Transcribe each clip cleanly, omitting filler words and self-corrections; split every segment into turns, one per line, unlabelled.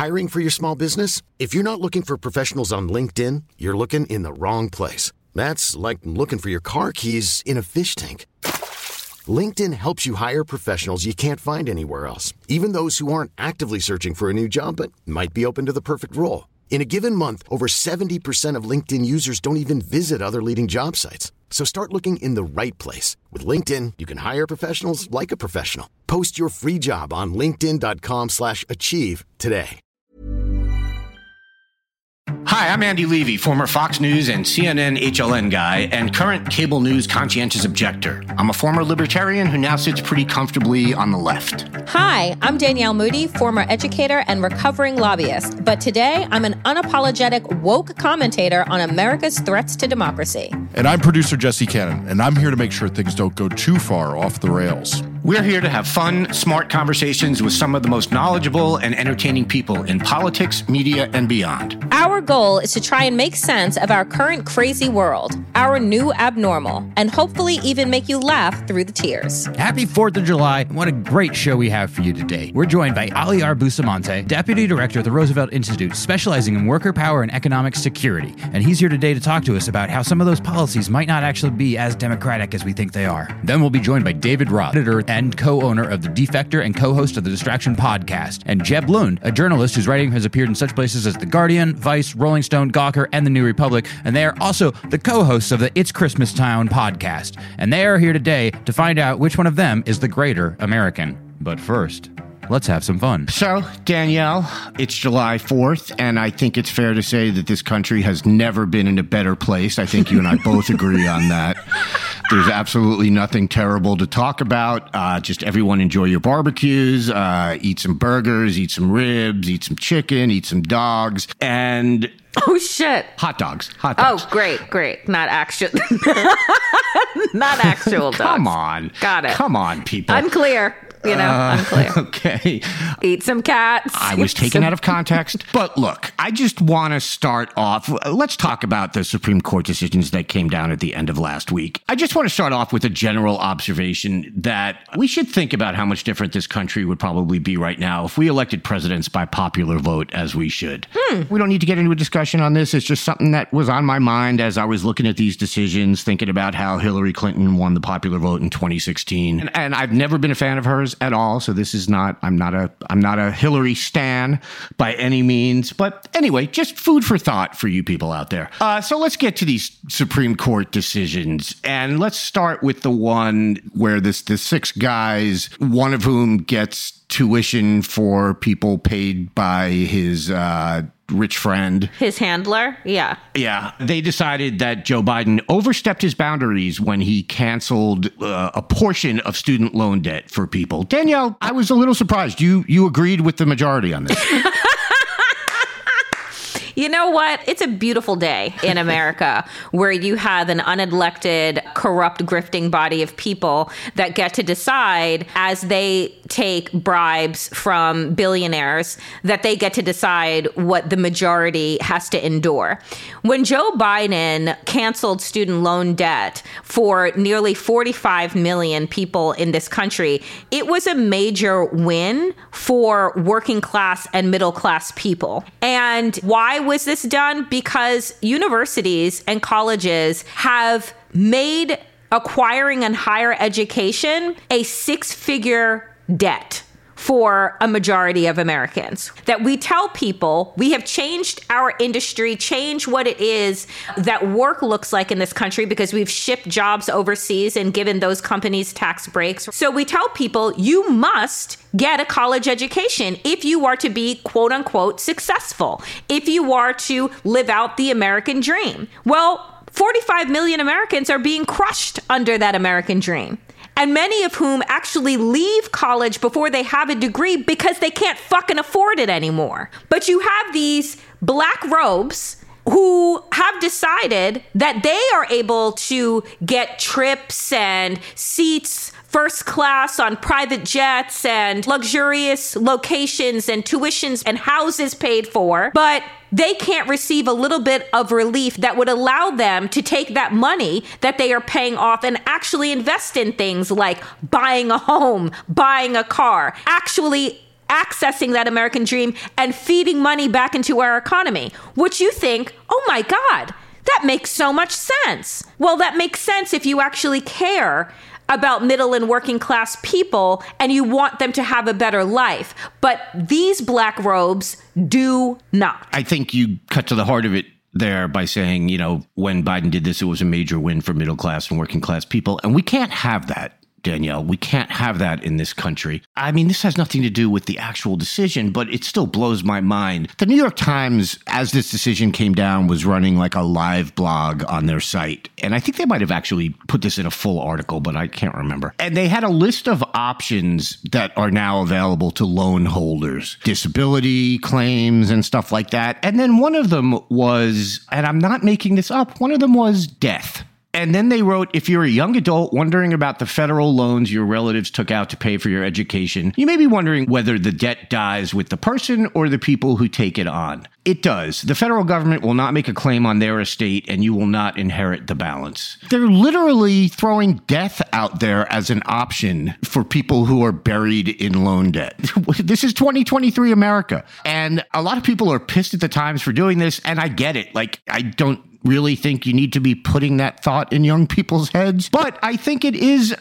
Hiring for your small business? If you're not looking for professionals on LinkedIn, you're looking in the wrong place. That's like looking for your car keys in a fish tank. LinkedIn helps you hire professionals you can't find anywhere else, even those who aren't actively searching for a new job but might be open to the perfect role. In a given month, over 70% of LinkedIn users don't even visit other leading job sites. So start looking in the right place. With LinkedIn, you can hire professionals like a professional. Post your free job on linkedin.com/achieve today.
Hi, I'm Andy Levy, former Fox News and CNN HLN guy and current cable news conscientious objector. I'm a former libertarian who now sits pretty comfortably on the left.
Hi, I'm Danielle Moody, former educator and recovering lobbyist. But today, I'm an unapologetic woke commentator on America's threats to democracy.
And I'm producer Jesse Cannon, and I'm here to make sure things don't go too far off the rails.
We're here to have fun, smart conversations with some of the most knowledgeable and entertaining people in politics, media, and beyond.
Our goal is to try and make sense of our current crazy world, our new abnormal, and hopefully even make you laugh through the tears.
Happy 4th of July. What a great show we have for you today. We're joined by Aliar Bustamante, Deputy Director of the Roosevelt Institute, specializing in worker power and economic security. And he's here today to talk to us about how some of those policies might not actually be as democratic as we think they are. Then we'll be joined by David Roth, editor and co-owner of The Defector and co-host of the Distraction podcast, and Jeb Lund, a journalist whose writing has appeared in such places as The Guardian, Vice, Rolling Stone, Gawker, and The New Republic, and they are also the co-hosts of the It's Christmas Town podcast. And they are here today to find out which one of them is the greater American. But first, let's have some fun.
So, Danielle, it's July 4th, and I think it's fair to say that this country has never been in a better place. I think you and I both agree on that. There's absolutely nothing terrible to talk about. Just everyone enjoy your barbecues, eat some burgers, eat some ribs, eat some chicken, eat some dogs, and...
Oh, shit.
Hot dogs.
Oh, great. Not actual. Not actual dogs.
Come on.
Got it.
Come on, people.
Unclear. Unclear.
Okay.
Eat some cats.
I was taken out of context. But look, I just want to start off. Let's talk about the Supreme Court decisions that came down at the end of last week. I just want to start off with a general observation that we should think about how much different this country would probably be right now if we elected presidents by popular vote as we should. We don't need to get into a discussion on this. It's just something that was on my mind as I was looking at these decisions, thinking about how Hillary Clinton won the popular vote in 2016. And I've never been a fan of hers at all. So this is not, I'm not a Hillary stan by any means. But anyway, just food for thought for you people out there. So let's get to these Supreme Court decisions. And let's start with the one where the 6 guys, one of whom gets tuition for people paid by his rich friend.
His handler? Yeah.
Yeah. They decided that Joe Biden overstepped his boundaries when he canceled a portion of student loan debt for people. Danielle, I was a little surprised. You agreed with the majority on this.
You know what? It's a beautiful day in America where you have an unelected, corrupt, grifting body of people that get to decide as they take bribes from billionaires, that they get to decide what the majority has to endure. When Joe Biden canceled student loan debt for nearly 45 million people in this country, it was a major win for working class and middle class people. And why was this done? Because universities and colleges have made acquiring and higher education a 6-figure debt for a majority of Americans. That we tell people we have changed our industry, changed what it is that work looks like in this country because we've shipped jobs overseas and given those companies tax breaks. So we tell people you must get a college education if you are to be quote unquote successful, if you are to live out the American dream. Well, 45 million Americans are being crushed under that American dream. And many of whom actually leave college before they have a degree because they can't fucking afford it anymore. But you have these black robes who have decided that they are able to get trips and seats first class on private jets and luxurious locations and tuitions and houses paid for, but they can't receive a little bit of relief that would allow them to take that money that they are paying off and actually invest in things like buying a home, buying a car, actually accessing that American dream and feeding money back into our economy, which you think, oh my God, that makes so much sense. Well, that makes sense if you actually care about middle and working class people and you want them to have a better life. But these black robes do not.
I think you cut to the heart of it there by saying, when Biden did this, it was a major win for middle class and working class people. And we can't have that, Danielle. We can't have that in this country. I mean, this has nothing to do with the actual decision, but it still blows my mind. The New York Times, as this decision came down, was running like a live blog on their site. And I think they might have actually put this in a full article, but I can't remember. And they had a list of options that are now available to loan holders, disability claims and stuff like that. And then one of them was, and I'm not making this up, one of them was death. And then they wrote, if you're a young adult wondering about the federal loans your relatives took out to pay for your education, you may be wondering whether the debt dies with the person or the people who take it on. It does. The federal government will not make a claim on their estate, and you will not inherit the balance. They're literally throwing death out there as an option for people who are buried in loan debt. This is 2023 America. And a lot of people are pissed at the Times for doing this, and I get it. I don't really think you need to be putting that thought in young people's heads. But I think it is,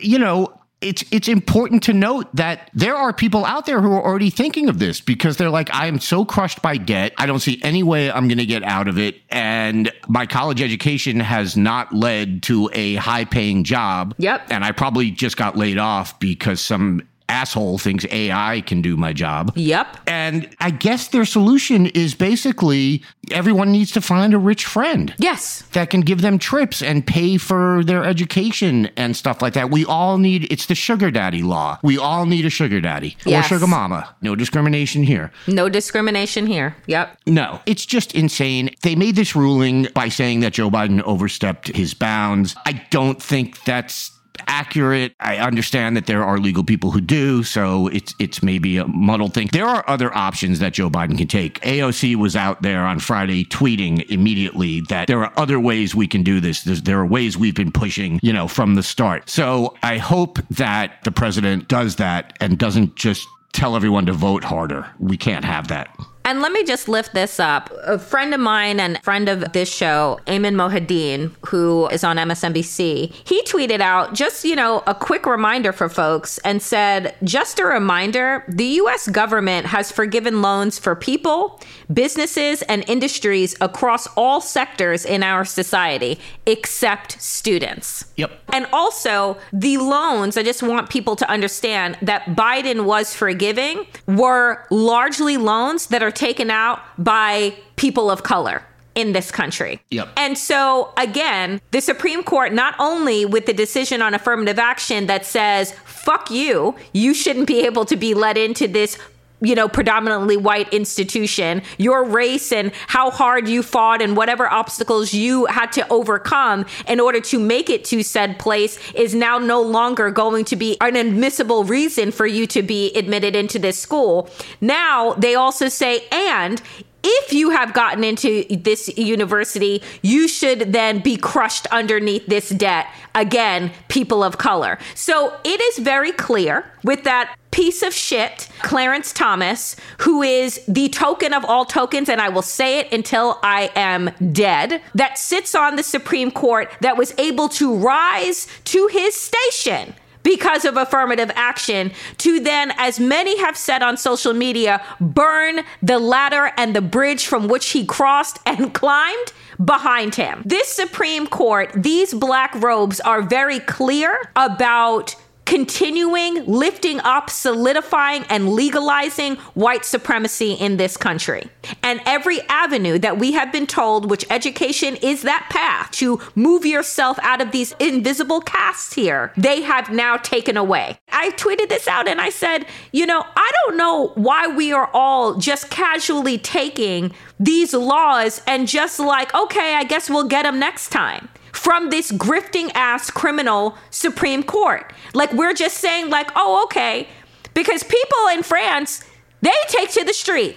it's important to note that there are people out there who are already thinking of this because they're like, I am so crushed by debt. I don't see any way I'm going to get out of it. And my college education has not led to a high paying job.
Yep.
And I probably just got laid off because some asshole thinks AI can do my job.
Yep.
And I guess their solution is basically everyone needs to find a rich friend.
Yes.
That can give them trips and pay for their education and stuff like that. We all need, it's the sugar daddy law. We all need a sugar daddy
yes.
or sugar mama. No discrimination here.
No discrimination here. Yep.
No, it's just insane. They made this ruling by saying that Joe Biden overstepped his bounds. I don't think that's accurate. I understand that there are legal people who do, so it's maybe a muddled thing. There are other options that Joe Biden can take. AOC was out there on Friday tweeting immediately that there are other ways we can do this. There are ways we've been pushing, from the start. So I hope that the president does that and doesn't just tell everyone to vote harder. We can't have that.
And let me just lift this up. A friend of mine and friend of this show, Ayman Mohyeldin, who is on MSNBC, he tweeted out just, a quick reminder for folks and said, just a reminder, the U.S. government has forgiven loans for people, businesses, and industries across all sectors in our society, except students.
Yep.
And also, the loans, I just want people to understand that Biden was forgiving were largely loans that are taken out by people of color in this country.
Yep.
And so, again, the Supreme Court, not only with the decision on affirmative action that says, fuck you, you shouldn't be able to be let into this predominantly white institution, your race and how hard you fought and whatever obstacles you had to overcome in order to make it to said place is now no longer going to be an admissible reason for you to be admitted into this school. Now they also say, and if you have gotten into this university, you should then be crushed underneath this debt. Again, people of color. So it is very clear with that piece of shit, Clarence Thomas, who is the token of all tokens, and I will say it until I am dead, that sits on the Supreme Court, that was able to rise to his station because of affirmative action, to then, as many have said on social media, burn the ladder and the bridge from which he crossed and climbed behind him. This Supreme Court, these black robes are very clear about continuing, lifting up, solidifying, and legalizing white supremacy in this country. And every avenue that we have been told, which education is that path to move yourself out of these invisible castes here, they have now taken away. I tweeted this out and I said, I don't know why we are all just casually taking these laws and just like, okay, I guess we'll get them next time. From this grifting ass criminal Supreme Court. Like, we're just saying like, oh, okay, because people in France, they take to the streets.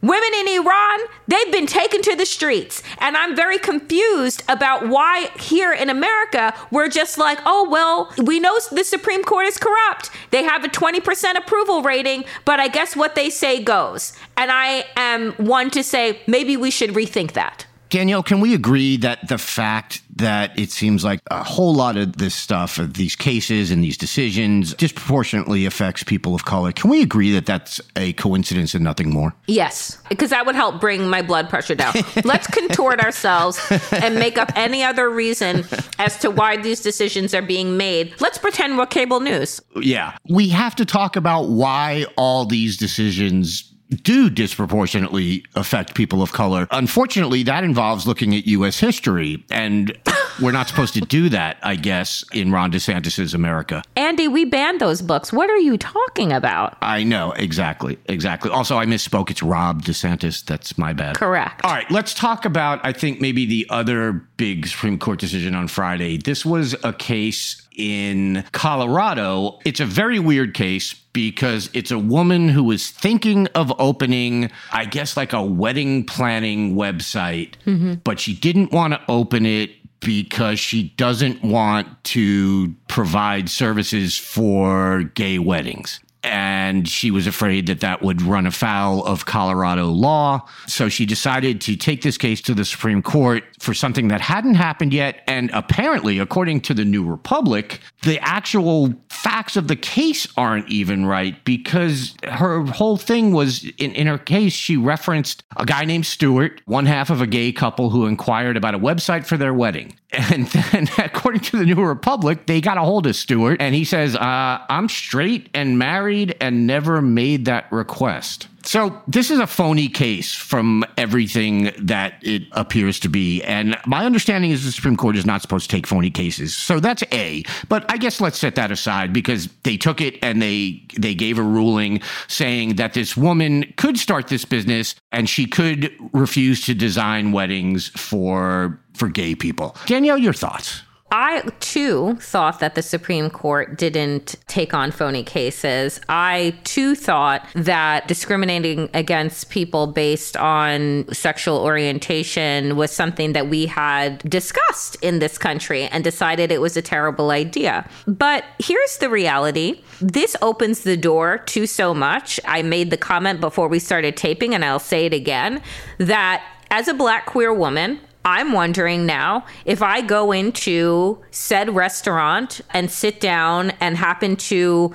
Women in Iran, they've been taken to the streets. And I'm very confused about why here in America, we're just like, oh, well, we know the Supreme Court is corrupt. They have a 20% approval rating, but I guess what they say goes. And I am one to say, maybe we should rethink that.
Danielle, can we agree that the fact that it seems like a whole lot of this stuff, of these cases and these decisions, disproportionately affects people of color? Can we agree that that's a coincidence and nothing more?
Yes, because that would help bring my blood pressure down. Let's contort ourselves and make up any other reason as to why these decisions are being made. Let's pretend we're cable news.
Yeah. We have to talk about why all these decisions do disproportionately affect people of color. Unfortunately, that involves looking at U.S. history, and we're not supposed to do that, I guess, in Ron DeSantis' America.
Andy, we banned those books. What are you talking about?
I know, exactly. Also, I misspoke. It's Rob DeSantis. That's my bad.
Correct.
All right, let's talk about, I think, maybe the other big Supreme Court decision on Friday. This was a case in Colorado. It's a very weird case because it's a woman who was thinking of opening, I guess, like a wedding planning website, but she didn't want to open it because she doesn't want to provide services for gay weddings. And she was afraid that that would run afoul of Colorado law. So she decided to take this case to the Supreme Court for something that hadn't happened yet. And apparently, according to the New Republic, the actual facts of the case aren't even right, because her whole thing was, in her case, she referenced a guy named Stuart, one half of a gay couple who inquired about a website for their wedding. And then, according to the New Republic, they got a hold of Stuart, and he says, I'm straight and married and never made that request. So this is a phony case from everything that it appears to be. And my understanding is the Supreme Court is not supposed to take phony cases. So that's A. But I guess let's set that aside, because they took it and they gave a ruling saying that this woman could start this business and she could refuse to design weddings for gay people. Danielle, your thoughts?
I, too, thought that the Supreme Court didn't take on phony cases. I, too, thought that discriminating against people based on sexual orientation was something that we had discussed in this country and decided it was a terrible idea. But here's the reality. This opens the door to so much. I made the comment before we started taping, and I'll say it again, that as a Black queer woman, I'm wondering now, if I go into said restaurant and sit down and happen to,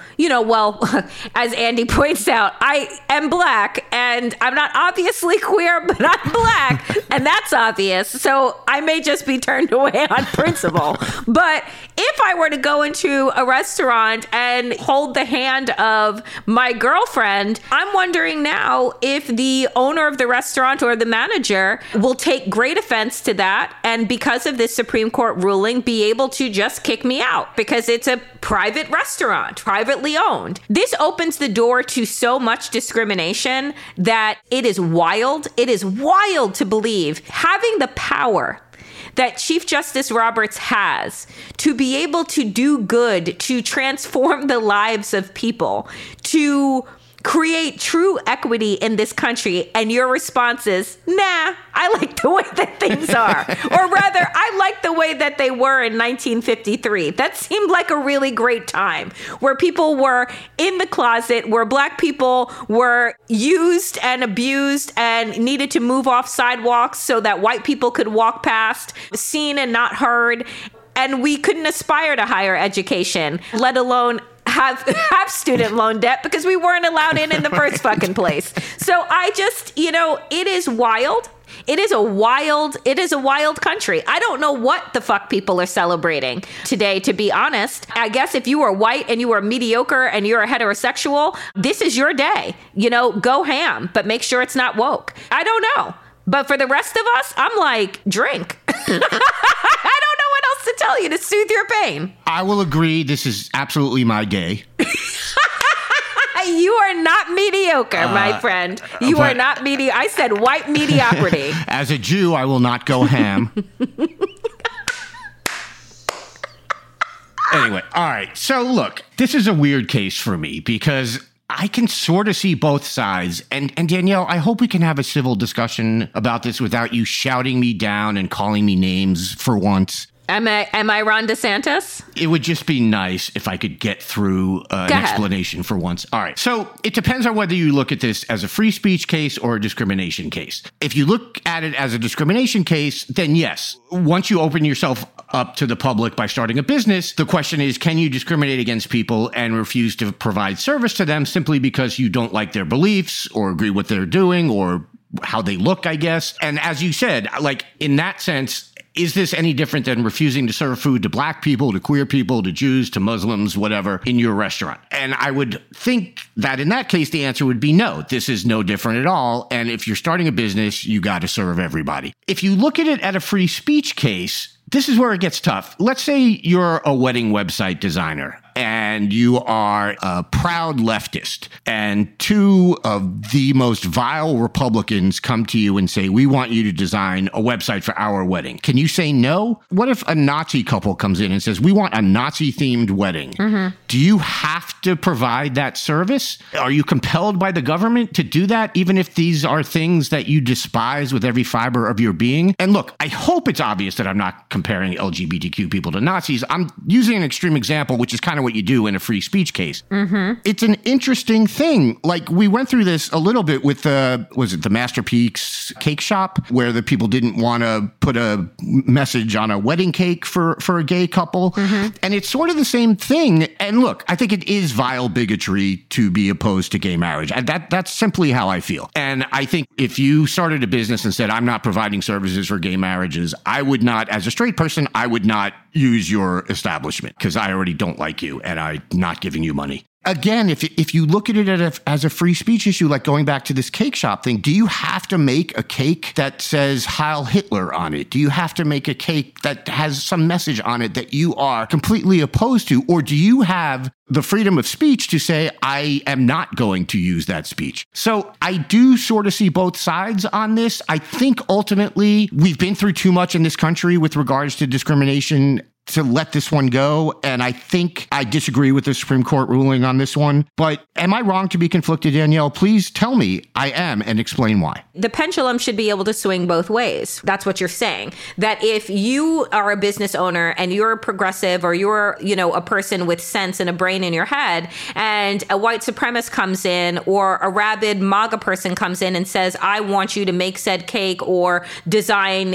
as Andy points out, I am Black and I'm not obviously queer, but I'm Black, and that's obvious. So I may just be turned away on principle. But if I were to go into a restaurant and hold the hand of my girlfriend, I'm wondering now if the owner of the restaurant or the manager will take great offense to that, and because of this Supreme Court ruling, be able to just kick me out because it's a private restaurant, privately owned. This opens the door to so much discrimination that it is wild. It is wild to believe having the power that Chief Justice Roberts has to be able to do good, to transform the lives of people, to create true equity in this country. And your response is, nah, I like the way that things are. Or rather, I like the way that they were in 1953. That seemed like a really great time where people were in the closet, where Black people were used and abused and needed to move off sidewalks so that white people could walk past, seen and not heard. And we couldn't aspire to higher education, let alone have student loan debt, because we weren't allowed in the first fucking place. So I just, it is wild. It is a wild country. I don't know what the fuck people are celebrating today, to be honest. I guess if you are white and you are mediocre and you're a heterosexual, this is your day. Go ham, but make sure it's not woke. I don't know. But for the rest of us, I'm like, drink. I don't know what else to tell you to soothe your pain.
I will agree. This is absolutely my day.
You are not mediocre, my friend. You are not mediocre. I said white mediocrity.
As a Jew, I will not go ham. Anyway, all right. So look, this is a weird case for me because I can sort of see both sides. And Danielle, I hope we can have a civil discussion about this without you shouting me down and calling me names for once.
Am I Ron DeSantis?
It would just be nice if I could get through an explanation for once. All right. So it depends on whether you look at this as a free speech case or a discrimination case. If you look at it as a discrimination case, then yes, once you open yourself up to the public by starting a business, the question is, can you discriminate against people and refuse to provide service to them simply because you don't like their beliefs or agree with what they're doing or how they look, I guess? And as you said, like in that sense, is this any different than refusing to serve food to black people, to queer people, to Jews, to Muslims, whatever, in your restaurant? And I would think that in that case, the answer would be no. This is no different at all. And if you're starting a business, you got to serve everybody. If you look at it at a free speech case, this is where it gets tough. Let's say you're a wedding website designer and you are a proud leftist, and two of the most vile Republicans come to you and say, we want you to design a website for our wedding. Can you say no? What if a Nazi couple comes in and says, we want a Nazi-themed wedding? Mm-hmm. Do you have to provide that service? Are you compelled by the government to do that, even if these are things that you despise with every fiber of your being? And look, I hope it's obvious that I'm not comparing LGBTQ people to Nazis. I'm using an extreme example, which is kind of what you do in a free speech case. Mm-hmm. It's an interesting thing. Like, we went through this a little bit with the Masterpiece cake shop, where the people didn't want to put a message on a wedding cake for a gay couple. Mm-hmm. And it's sort of the same thing. And look, I think it is vile bigotry to be opposed to gay marriage. That's simply how I feel. And I think if you started a business and said, I'm not providing services for gay marriages, I would not, as a straight person, I would not use your establishment because I already don't like you and I'm not giving you money. Again, if you look at it as a free speech issue, like going back to this cake shop thing, do you have to make a cake that says Heil Hitler on it? Do you have to make a cake that has some message on it that you are completely opposed to? Or do you have the freedom of speech to say, I am not going to use that speech? So I do sort of see both sides on this. I think ultimately we've been through too much in this country with regards to discrimination to let this one go. And I think I disagree with the Supreme Court ruling on this one. But am I wrong to be conflicted, Danielle? Please tell me I am and explain why.
The pendulum should be able to swing both ways. That's what you're saying. That if you are a business owner and you're a progressive or you're, a person with sense and a brain in your head, and a white supremacist comes in or a rabid MAGA person comes in and says, I want you to make said cake or design,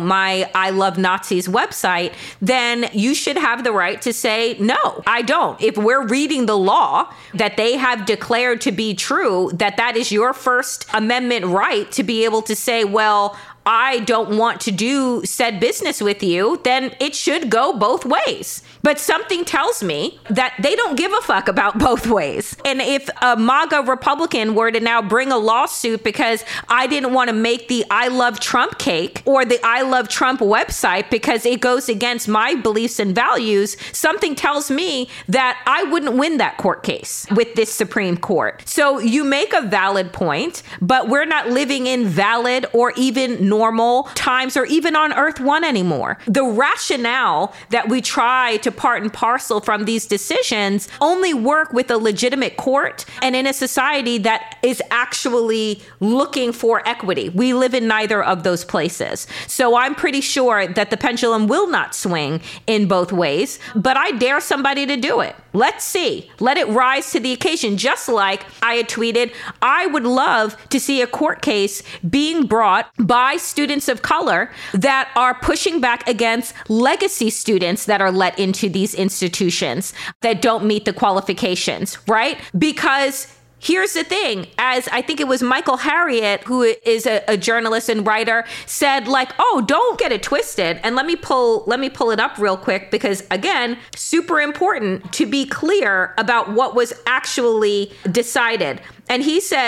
my I Love Nazis website, then you should have the right to say, no, I don't. If we're reading the law that they have declared to be true, that is your First Amendment right to be able to say, well, I don't want to do said business with you, then it should go both ways. But something tells me that they don't give a fuck about both ways. And if a MAGA Republican were to now bring a lawsuit because I didn't want to make the I Love Trump cake or the I Love Trump website because it goes against my beliefs and values, something tells me that I wouldn't win that court case with this Supreme Court. So you make a valid point, but we're not living in valid or even normal times or even on Earth 1 anymore. The rationale that we try to part and parcel from these decisions only work with a legitimate court and in a society that is actually looking for equity. We live in neither of those places. So I'm pretty sure that the pendulum will not swing in both ways, but I dare somebody to do it. Let's see. Let it rise to the occasion. Just like I had tweeted, I would love to see a court case being brought by students of color that are pushing back against legacy students that are let into these institutions that don't meet the qualifications, right? Because here's the thing, as I think it was Michael Harriot, who is a journalist and writer, said like, oh, don't get it twisted. And let me pull it up real quick, because again, super important to be clear about what was actually decided. And he said,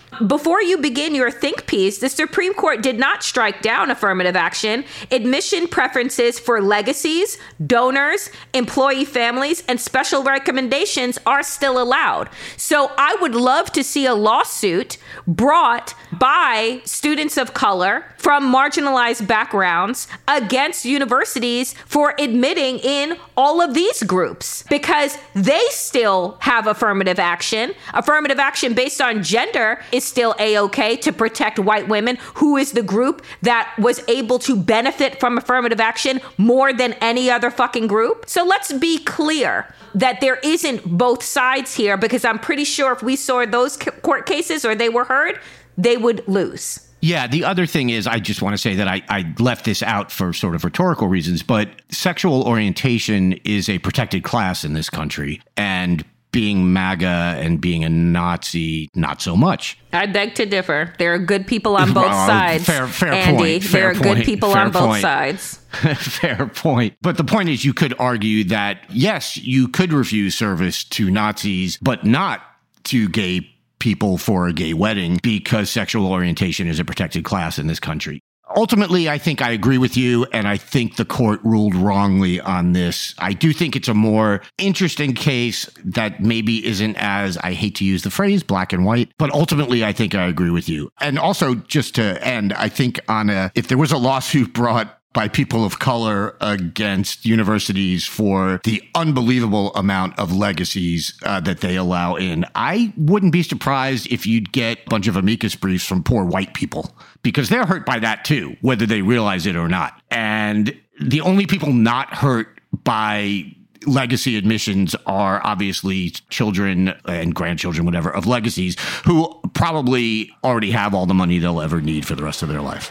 Before you begin your think piece, the Supreme Court did not strike down affirmative action. Admission preferences for legacies, donors, employee families, and special recommendations are still allowed. So I would love to see a lawsuit brought by students of color from marginalized backgrounds against universities for admitting in all of these groups, because they still have affirmative action. Affirmative action based on gender is still A-OK to protect white women, who is the group that was able to benefit from affirmative action more than any other fucking group. So let's be clear that there isn't both sides here, because I'm pretty sure if we saw those court cases or they were heard, they would lose.
Yeah, the other thing is, I just want to say that I left this out for sort of rhetorical reasons, but sexual orientation is a protected class in this country, and being MAGA and being a Nazi, not so much.
I beg to differ. There are good people on both sides.
Fair
Andy,
point.
There are good people on both sides.
Fair point. But the point is, you could argue that, yes, you could refuse service to Nazis, but not to gay people for a gay wedding, because sexual orientation is a protected class in this country. Ultimately, I think I agree with you, and I think the court ruled wrongly on this. I do think it's a more interesting case that maybe isn't as, I hate to use the phrase, black and white, but ultimately, I think I agree with you. And also, just to end, I think if there was a lawsuit brought by people of color against universities for the unbelievable amount of legacies that they allow in, I wouldn't be surprised if you'd get a bunch of amicus briefs from poor white people, because they're hurt by that too, whether they realize it or not. And the only people not hurt by legacy admissions are obviously children and grandchildren, whatever, of legacies, who probably already have all the money they'll ever need for the rest of their life.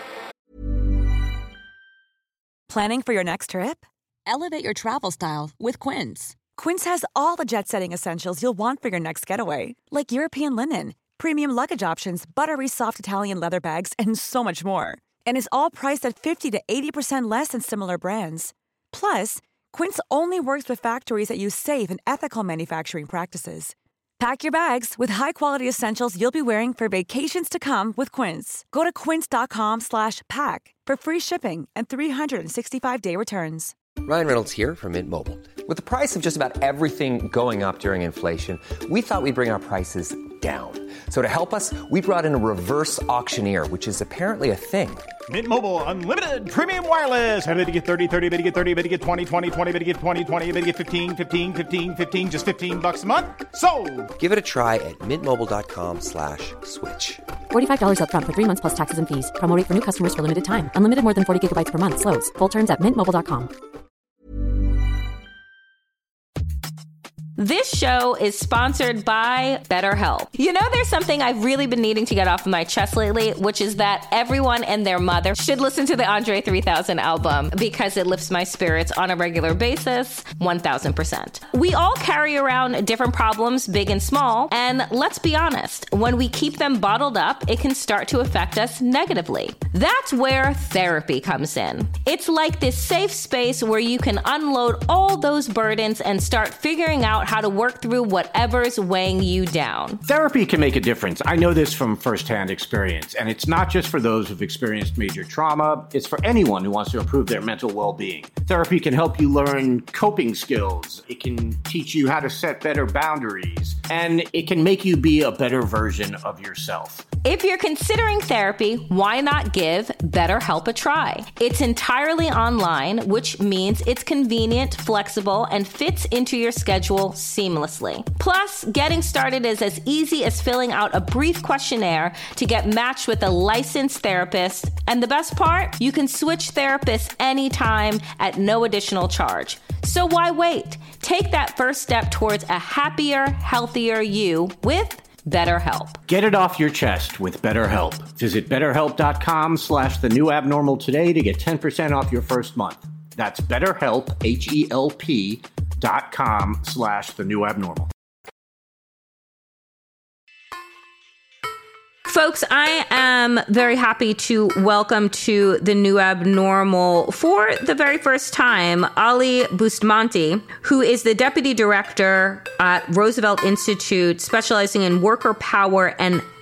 Planning for your next trip? Elevate your travel style with Quince. Quince has all the jet-setting essentials you'll want for your next getaway, like European linen, premium luggage options, buttery soft Italian leather bags, and so much more. And is all priced at 50 to 80% less than similar brands. Plus, Quince only works with factories that use safe and ethical manufacturing practices. Pack your bags with high-quality essentials you'll be wearing for vacations to come with Quince. Go to quince.com/pack for free shipping and 365-day returns.
Ryan Reynolds here from Mint Mobile. With the price of just about everything going up during inflation, we thought we'd bring our prices down. So to help us, we brought in a reverse auctioneer, which is apparently a thing.
Mint Mobile Unlimited Premium Wireless. How to get 30, 30, how to get 30, how to get 20, 20, 20, how to get 20, 20, how to get 15, 15, 15, 15, just $15 a month? Sold!
Give it a try at mintmobile.com/switch.
$45 up front for 3 months plus taxes and fees. Promo rate for new customers for limited time. Unlimited more than 40 gigabytes per month. Slows full terms at mintmobile.com.
This show is sponsored by BetterHelp. You know, there's something I've really been needing to get off of my chest lately, which is that everyone and their mother should listen to the Andre 3000 album, because it lifts my spirits on a regular basis, 1000%. We all carry around different problems, big and small, and let's be honest, when we keep them bottled up, it can start to affect us negatively. That's where therapy comes in. It's like this safe space where you can unload all those burdens and start figuring out how to work through whatever's weighing you down.
Therapy can make a difference. I know this from firsthand experience, and it's not just for those who've experienced major trauma. It's for anyone who wants to improve their mental well-being. Therapy can help you learn coping skills. It can teach you how to set better boundaries, and it can make you be a better version of yourself.
If you're considering therapy, why not give BetterHelp a try? It's entirely online, which means it's convenient, flexible, and fits into your schedule seamlessly. Plus, getting started is as easy as filling out a brief questionnaire to get matched with a licensed therapist. And the best part? You can switch therapists anytime at no additional charge. So why wait? Take that first step towards a happier, healthier you with BetterHelp.
Get it off your chest with BetterHelp. Visit BetterHelp.com/thenewabnormal today to get 10% off your first month. That's BetterHelp, HELP.com/thenewabnormal.
Folks, I am very happy to welcome to the New Abnormal for the very first time, Ali Bustamante, who is the Deputy Director at Roosevelt Institute, specializing in worker power and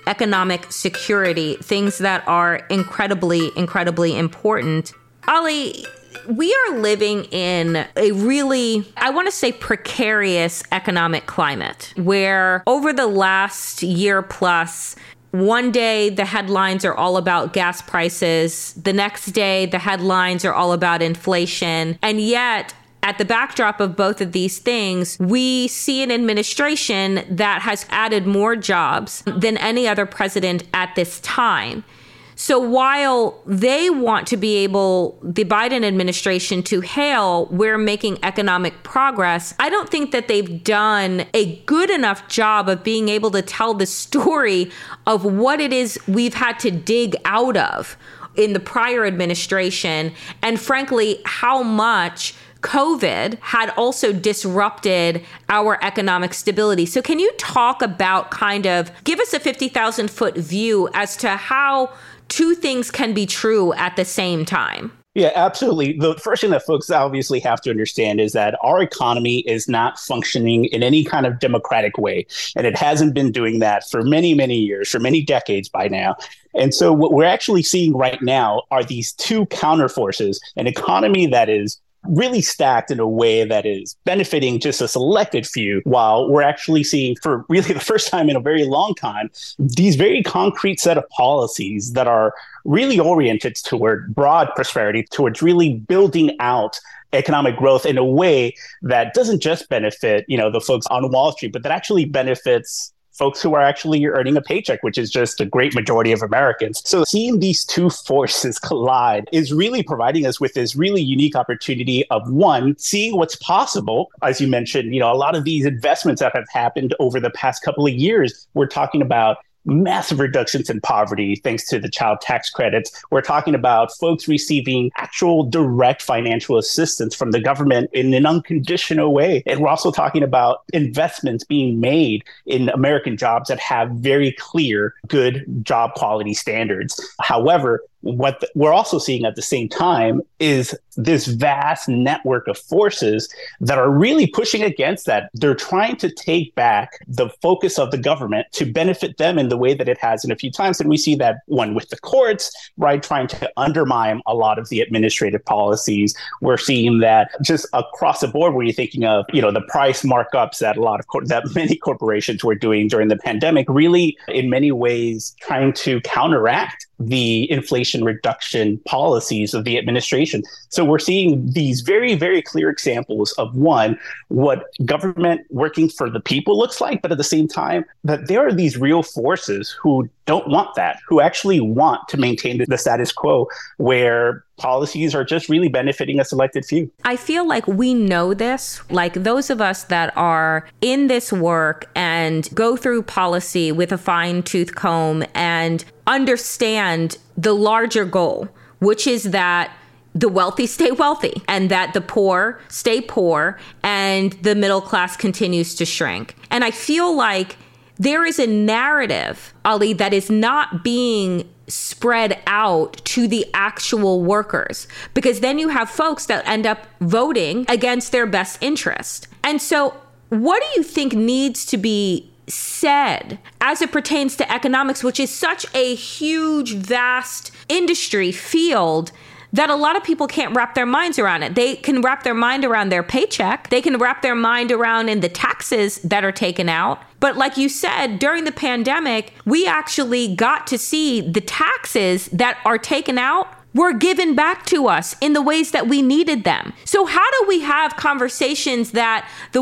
economic security, things that are incredibly, incredibly important. Ali, we are living in a really, I want to say, precarious economic climate where over the last year plus, one day the headlines are all about gas prices. The next day the headlines are all about inflation. And yet, at the backdrop of both of these things, we see an administration that has added more jobs than any other president at this time. So while they want to be able, the Biden administration, to hail, we're making economic progress, I don't think that they've done a good enough job of being able to tell the story of what it is we've had to dig out of in the prior administration, and frankly, how much COVID had also disrupted our economic stability. So can you talk about give us a 50,000 foot view as to how two things can be true at the same time?
Yeah, absolutely. The first thing that folks obviously have to understand is that our economy is not functioning in any kind of democratic way. And it hasn't been doing that for many, many years, for many decades by now. And so what we're actually seeing right now are these two counterforces, an economy that is really stacked in a way that is benefiting just a selected few, while we're actually seeing, for really the first time in a very long time, these very concrete set of policies that are really oriented toward broad prosperity, towards really building out economic growth in a way that doesn't just benefit, the folks on Wall Street, but that actually benefits folks who are actually earning a paycheck, which is just a great majority of Americans. So seeing these two forces collide is really providing us with this really unique opportunity of, one, seeing what's possible. As you mentioned, a lot of these investments that have happened over the past couple of years, we're talking about massive reductions in poverty thanks to the child tax credits. We're talking about folks receiving actual direct financial assistance from the government in an unconditional way. And we're also talking about investments being made in American jobs that have very clear, good job quality standards. However, what we're also seeing at the same time is this vast network of forces that are really pushing against that. They're trying to take back the focus of the government to benefit them in the way that it has in a few times. And we see that one with the courts, right, trying to undermine a lot of the administrative policies. We're seeing that just across the board where you're thinking of, the price markups that that many corporations were doing during the pandemic, really in many ways trying to counteract the inflation reduction policies of the administration. So we're seeing these very, very clear examples of, one, what government working for the people looks like, but at the same time, that there are these real forces who don't want that, who actually want to maintain the status quo where policies are just really benefiting a selected few.
I feel like we know this, like those of us that are in this work and go through policy with a fine-tooth comb and understand the larger goal, which is that the wealthy stay wealthy and that the poor stay poor and the middle class continues to shrink. And I feel like there is a narrative, Ali, that is not being spread out to the actual workers, because then you have folks that end up voting against their best interest. And so what do you think needs to be said as it pertains to economics, which is such a huge, vast industry field that a lot of people can't wrap their minds around it? They can wrap their mind around their paycheck. They can wrap their mind around in the taxes that are taken out. But like you said, during the pandemic, we actually got to see the taxes that are taken out were given back to us in the ways that we needed them. So how do we have conversations that the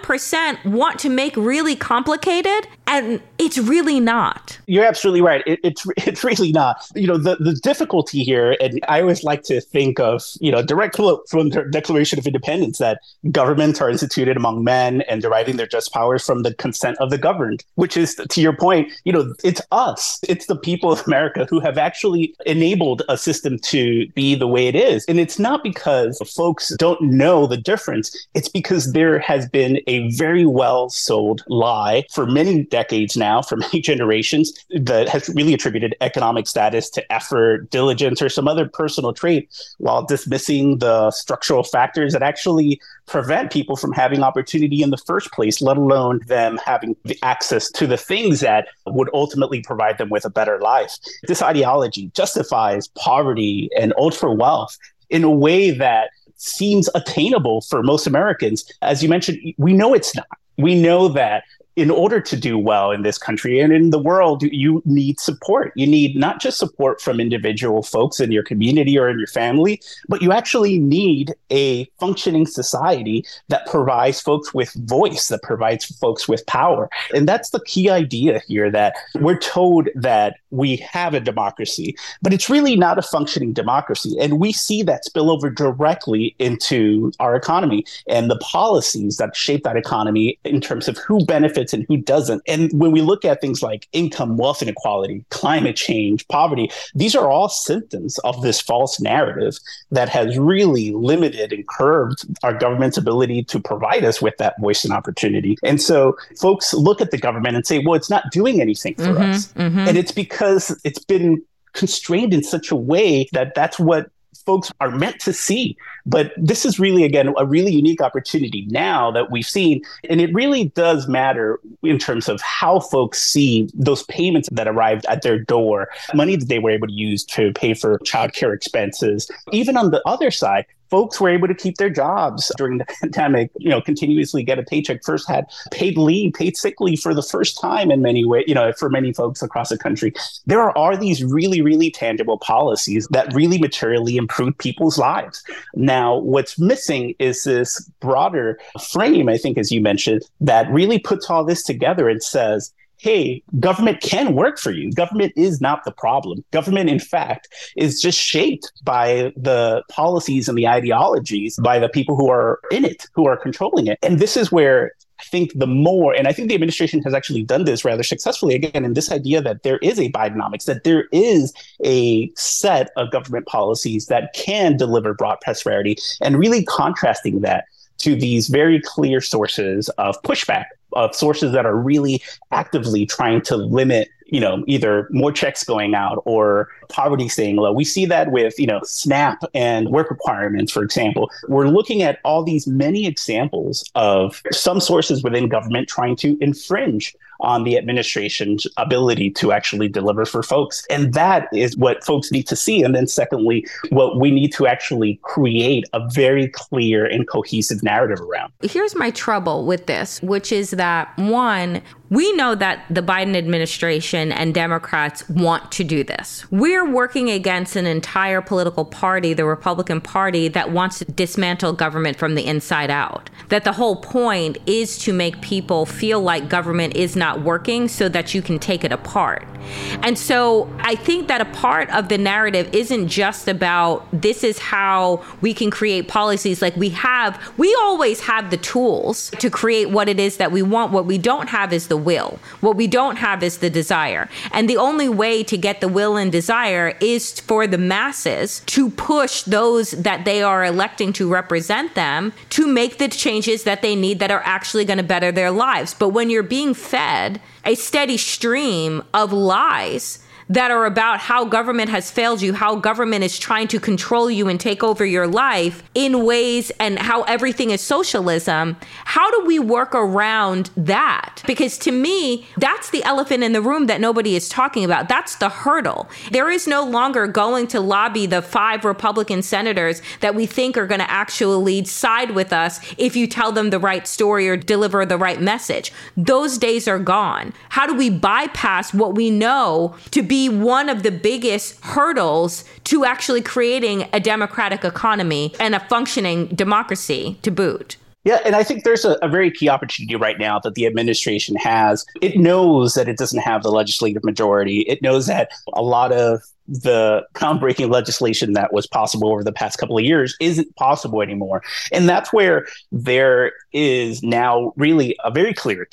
1% want to make really complicated and it's really not?
You're absolutely right. It's really not. The difficulty here, and I always like to think of, direct from the Declaration of Independence, that governments are instituted among men and deriving their just powers from the consent of the governed, which is, to your point, it's us. It's the people of America who have actually enabled a system to be the way it is. And it's not because folks don't know the difference. It's because there has been a very well sold lie for many decades now, for many generations, that has really attributed economic status to effort, diligence, or some other personal trait, while dismissing the structural factors that actually prevent people from having opportunity in the first place, let alone them having the access to the things that would ultimately provide them with a better life. This ideology justifies poverty and ultra wealth in a way that seems attainable for most Americans. As you mentioned, we know it's not. We know that in order to do well in this country and in the world, you need support. You need not just support from individual folks in your community or in your family, but you actually need a functioning society that provides folks with voice, that provides folks with power. And that's the key idea here, that we're told that we have a democracy, but it's really not a functioning democracy. And we see that spill over directly into our economy and the policies that shape that economy in terms of who benefits and who doesn't. And when we look at things like income, wealth inequality, climate change, poverty, these are all symptoms of this false narrative that has really limited and curbed our government's ability to provide us with that voice and opportunity. And so folks look at the government and say, well, it's not doing anything for us. And it's because it's been constrained in such a way that that's what folks are meant to see. But this is really, again, a really unique opportunity now that we've seen. And it really does matter in terms of how folks see those payments that arrived at their door, money that they were able to use to pay for childcare expenses. Even on the other side, folks were able to keep their jobs during the pandemic, continuously get a paycheck, first had paid leave, paid sick leave for the first time in many ways, for many folks across the country. There are these really, really tangible policies that really materially improve people's lives. Now, what's missing is this broader frame, I think, as you mentioned, that really puts all this together and says, hey, government can work for you. Government is not the problem. Government, in fact, is just shaped by the policies and the ideologies by the people who are in it, who are controlling it. And this is where I think and I think the administration has actually done this rather successfully, again, in this idea that there is a Bidenomics, that there is a set of government policies that can deliver broad prosperity, and really contrasting that to these very clear sources of pushback, of sources that are really actively trying to limit, either more checks going out or poverty staying low. We see that with, SNAP and work requirements, for example. We're looking at all these many examples of some sources within government trying to infringe on the administration's ability to actually deliver for folks. And that is what folks need to see. And then secondly, what we need to actually create a very clear and cohesive narrative around.
Here's my trouble with this, which is that, one, we know that the Biden administration and Democrats want to do this. We're working against an entire political party, the Republican Party, that wants to dismantle government from the inside out. That the whole point is to make people feel like government is not working so that you can take it apart. And so I think that a part of the narrative isn't just about this is how we can create policies. Like we always have the tools to create what it is that we want. What we don't have is the will. What we don't have is the desire. And the only way to get the will and desire is for the masses to push those that they are electing to represent them to make the changes that they need that are actually going to better their lives. But when you're being fed a steady stream of lies that are about how government has failed you, how government is trying to control you and take over your life in ways, and how everything is socialism, how do we work around that? Because to me, that's the elephant in the room that nobody is talking about. That's the hurdle. There is no longer going to lobby the 5 Republican senators that we think are going to actually side with us if you tell them the right story or deliver the right message. Those days are gone. How do we bypass what we know to be one of the biggest hurdles to actually creating a democratic economy and a functioning democracy to boot?
Yeah, and I think there's a very key opportunity right now that the administration has. It knows that it doesn't have the legislative majority. It knows that a lot of the groundbreaking legislation that was possible over the past couple of years isn't possible anymore. And that's where there is now really a very clear attempt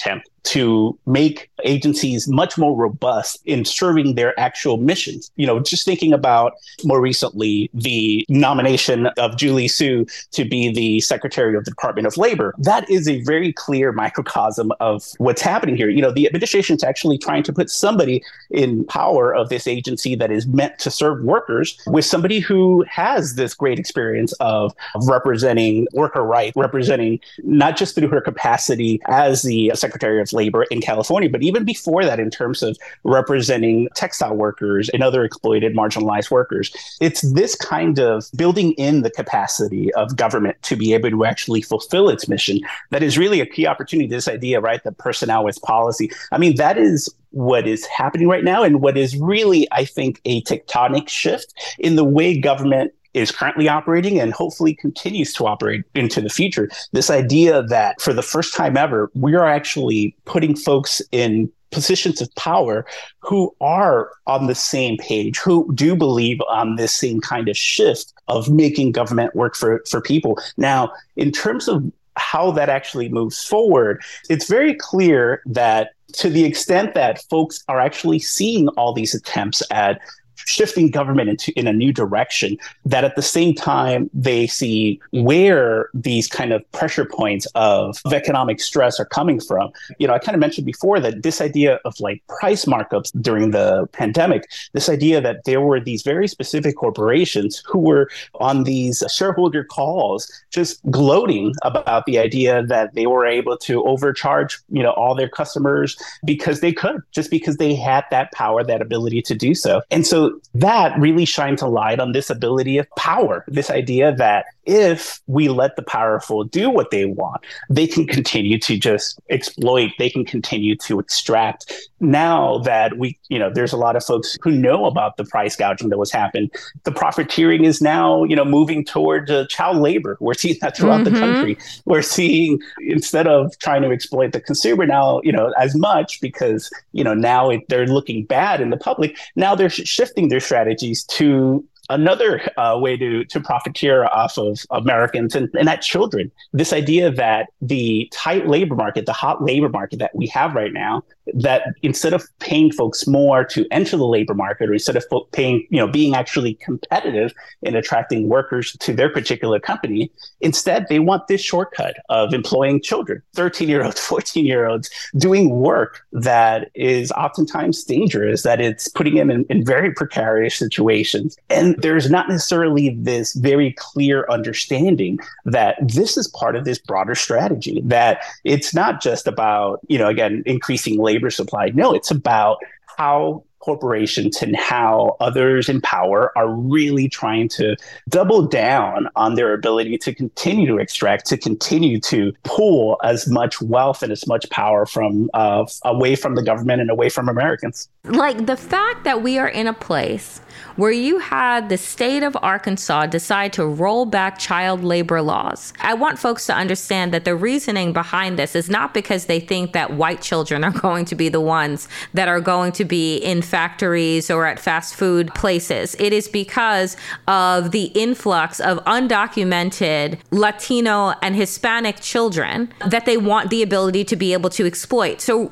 to make agencies much more robust in serving their actual missions. Just thinking about more recently the nomination of Julie Su to be the Secretary of the Department of Labor. That is a very clear microcosm of what's happening here. The administration is actually trying to put somebody in power of this agency that is meant to serve workers with somebody who has this great experience of representing worker rights, representing not just through her capacity as the Secretary of Labor in California, but even before that in terms of representing textile workers and other exploited, marginalized workers. It's this kind of building in the capacity of government to be able to actually fulfill its mission that is really a key opportunity. This idea, right, the personnel with policy. I mean, that is what is happening right now and what is really, I think, a tectonic shift in the way government is currently operating and hopefully continues to operate into the future. This idea that for the first time ever, we are actually putting folks in positions of power who are on the same page, who do believe on this same kind of shift of making government work for people. Now, in terms of how that actually moves forward, it's very clear that to the extent that folks are actually seeing all these attempts at shifting government in a new direction, that at the same time they see where these kind of pressure points of economic stress are coming from. I kind of mentioned before that this idea of like price markups during the pandemic, this idea that there were these very specific corporations who were on these shareholder calls just gloating about the idea that they were able to overcharge, all their customers because they could, just because they had that power, that ability to do so. And so that really shines a light on this ability of power, this idea that if we let the powerful do what they want, they can continue to just exploit, they can continue to extract. Now that there's a lot of folks who know about the price gouging that was happening, the profiteering is now, moving toward child labor. We're seeing that throughout the country. We're seeing, instead of trying to exploit the consumer now, as much because, now they're looking bad in the public, now they're shifting their strategies to another way to profiteer off of Americans and that children. This idea that the tight labor market, the hot labor market that we have right now, that instead of paying folks more to enter the labor market, or instead of paying, being actually competitive in attracting workers to their particular company, instead they want this shortcut of employing children, 13-year-olds, 14-year-olds, doing work that is oftentimes dangerous, that it's putting them in very precarious situations. And there's not necessarily this very clear understanding that this is part of this broader strategy, that it's not just about, again, increasing labor supply. No, it's about how corporations and how others in power are really trying to double down on their ability to continue to extract, to continue to pull as much wealth and as much power from away from the government and away from Americans.
Like the fact that we are in a place where you had the state of Arkansas decide to roll back child labor laws. I want folks to understand that the reasoning behind this is not because they think that white children are going to be the ones that are going to be in factories or at fast food places. It is because of the influx of undocumented Latino and Hispanic children that they want the ability to be able to exploit. So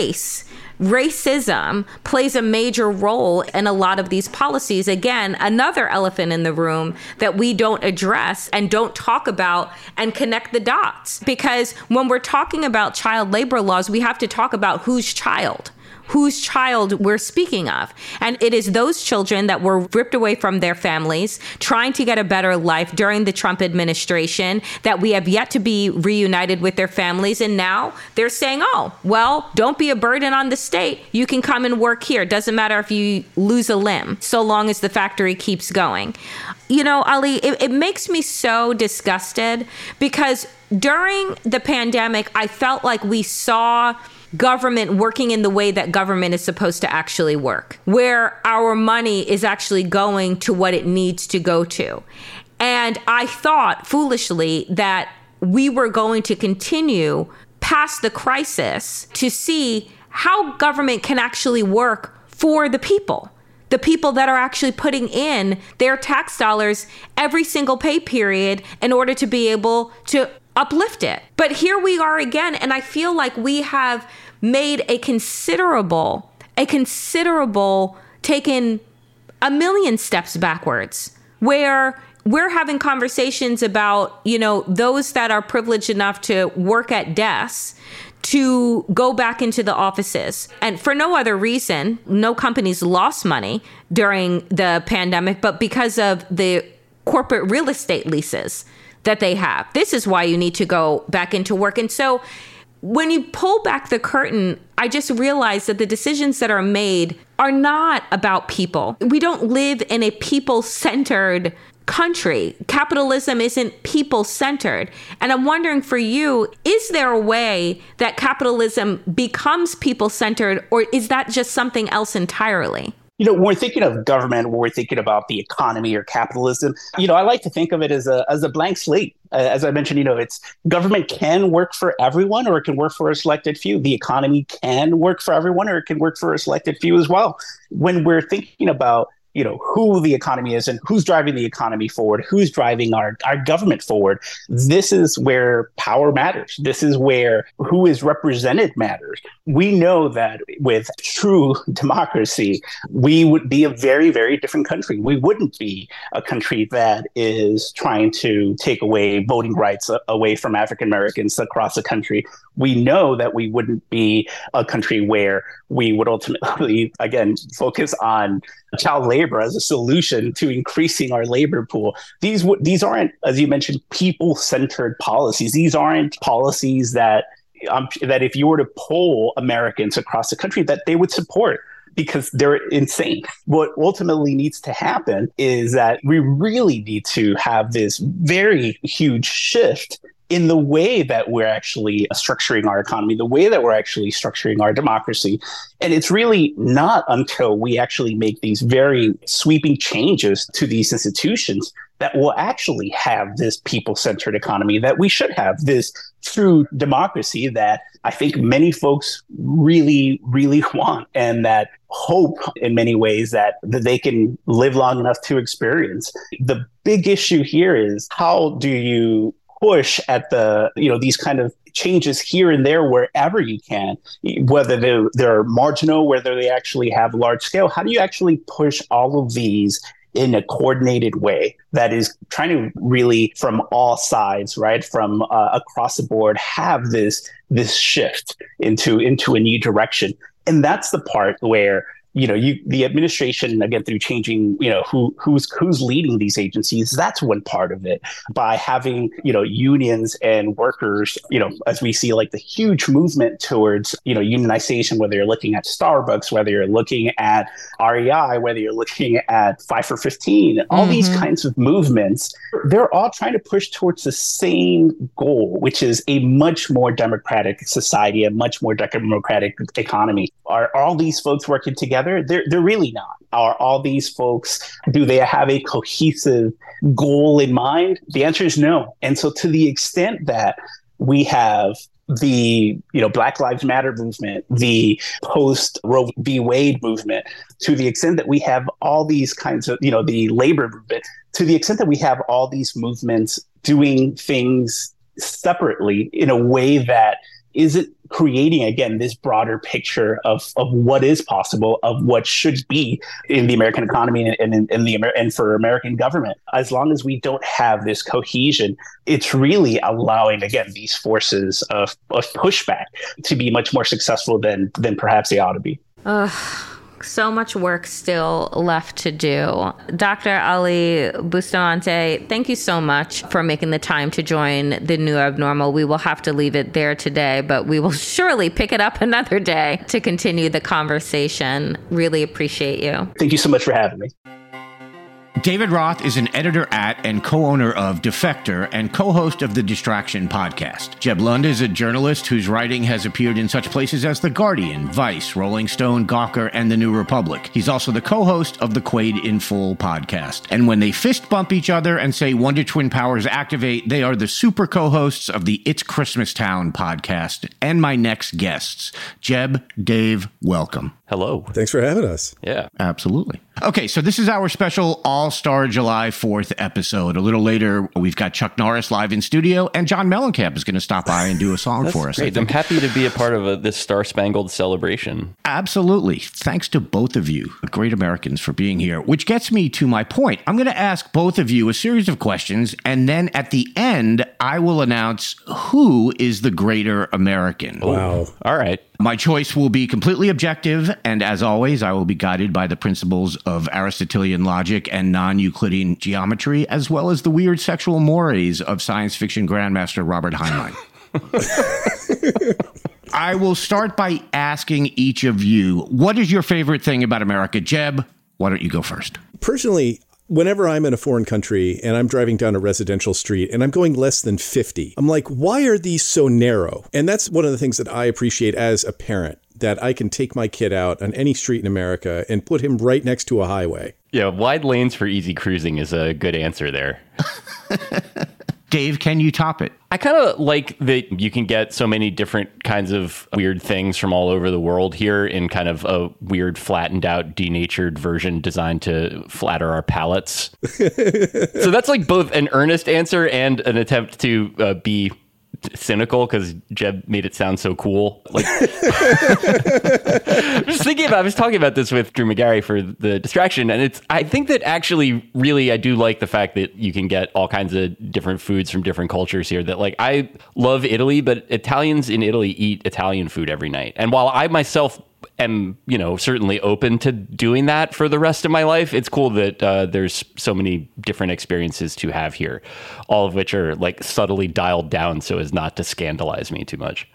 racism plays a major role in a lot of these policies. Again, another elephant in the room that we don't address and don't talk about and connect the dots. Because when we're talking about child labor laws, we have to talk about whose child we're speaking of. And it is those children that were ripped away from their families, trying to get a better life during the Trump administration, that we have yet to be reunited with their families. And now they're saying, oh, well, don't be a burden on the state. You can come and work here. It doesn't matter if you lose a limb, so long as the factory keeps going. Ali, it makes me so disgusted because during the pandemic, I felt like we saw government working in the way that government is supposed to actually work, where our money is actually going to what it needs to go to. And I thought foolishly that we were going to continue past the crisis to see how government can actually work for the people that are actually putting in their tax dollars every single pay period in order to be able to uplift it. But here we are again, and I feel like we have made a considerable, taken a million steps backwards, where we're having conversations about, those that are privileged enough to work at desks to go back into the offices. And for no other reason, no companies lost money during the pandemic, but because of the corporate real estate leases that they have. This is why you need to go back into work. And so when you pull back the curtain, I just realized that the decisions that are made are not about people. We don't live in a people-centered country. Capitalism isn't people-centered. And I'm wondering for you, is there a way that capitalism becomes people-centered, or is that just something else entirely?
When we're thinking of government, when we're thinking about the economy or capitalism, I like to think of it as a blank slate. As I mentioned, it's government can work for everyone, or it can work for a selected few. The economy can work for everyone, or it can work for a selected few as well. When we're thinking about who the economy is and who's driving the economy forward, who's driving our government forward, this is where power matters. This is where who is represented matters. We know that with true democracy, we would be a very, very different country. We wouldn't be a country that is trying to take away voting rights away from African Americans across the country. We know that we wouldn't be a country where we would ultimately, again, focus on child labor as a solution to increasing our labor pool. These aren't, as you mentioned, people-centered policies. These aren't policies that if you were to poll Americans across the country, that they would support, because they're insane. What ultimately needs to happen is that we really need to have this very huge shift in the way that we're actually structuring our economy, the way that we're actually structuring our democracy. And it's really not until we actually make these very sweeping changes to these institutions that will actually have this people-centered economy, that we should have this true democracy that I think many folks really, really want, and that hope in many ways that they can live long enough to experience. The big issue here is, how do you push at these kind of changes here and there wherever you can, whether they're marginal, whether they actually have large scale? How do you actually push all of these in a coordinated way that is trying to really, from all sides, right, from across the board, have this shift into a new direction? And that's the part where the administration, again, through changing, who's leading these agencies, that's one part of it. By having, unions and workers, as we see like the huge movement towards, unionization, whether you're looking at Starbucks, whether you're looking at REI, whether you're looking at 5 for 15, all these kinds of movements, they're all trying to push towards the same goal, which is a much more democratic society, a much more democratic economy. Are all these folks working together? They're really not. Are all these folks, do they have a cohesive goal in mind? The answer is no. And so to the extent that we have the Black Lives Matter movement, the post Roe v. Wade movement, to the extent that we have all these kinds of, the labor movement, to the extent that we have all these movements doing things separately in a way that isn't creating, again, this broader picture of what is possible, of what should be in the American economy and for American government. As long as we don't have this cohesion, it's really allowing, again, these forces of pushback to be much more successful than perhaps they ought to be.
So much work still left to do. Dr. Ali Bustamante, thank you so much for making the time to join The New Abnormal. We will have to leave it there today, but we will surely pick it up another day to continue the conversation. Really appreciate you.
Thank you so much for having me.
David Roth is an editor at and co-owner of Defector and co-host of the Distraction podcast. Jeb Lund is a journalist whose writing has appeared in such places as The Guardian, Vice, Rolling Stone, Gawker, and The New Republic. He's also the co-host of the Quaid in Full podcast. And when they fist bump each other and say Wonder Twin powers activate, they are the super co-hosts of the It's Christmas Town podcast and my next guests. Jeb, Dave, welcome.
Hello.
Thanks for having us.
Yeah.
Absolutely. Okay, so this is our special All-Star July 4th episode. A little later, we've got Chuck Norris live in studio, and John Mellencamp is going to stop by and do a song for us.
Great. I'm happy to be a part of this Star-Spangled celebration.
Absolutely. Thanks to both of you, great Americans, for being here, which gets me to my point. I'm going to ask both of you a series of questions, and then at the end, I will announce who is the greater American.
Wow.
All right.
My choice will be completely objective, and as always, I will be guided by the principles of Aristotelian logic and non-Euclidean geometry, as well as the weird sexual mores of science fiction grandmaster Robert Heinlein. I will start by asking each of you, what is your favorite thing about America? Jeb, why don't you go first?
Personally, whenever I'm in a foreign country and I'm driving down a residential street and I'm going less than 50, I'm like, why are these so narrow? And that's one of the things that I appreciate as a parent, that I can take my kid out on any street in America and put him right next to a highway.
Yeah, wide lanes for easy cruising is a good answer there.
Dave, can you top it?
I kind of like that you can get so many different kinds of weird things from all over the world here in kind of a weird, flattened out, denatured version designed to flatter our palates. So that's like both an earnest answer and an attempt to be cynical, because Jeb made it sound so cool. Like, I was talking about this with Drew McGarry for The Distraction, and I think that actually really I do like the fact that you can get all kinds of different foods from different cultures here. That, like, I love Italy, but Italians in Italy eat Italian food every night. And while I myself am, certainly open to doing that for the rest of my life, it's cool that there's so many different experiences to have here, all of which are like subtly dialed down so as not to scandalize me too much.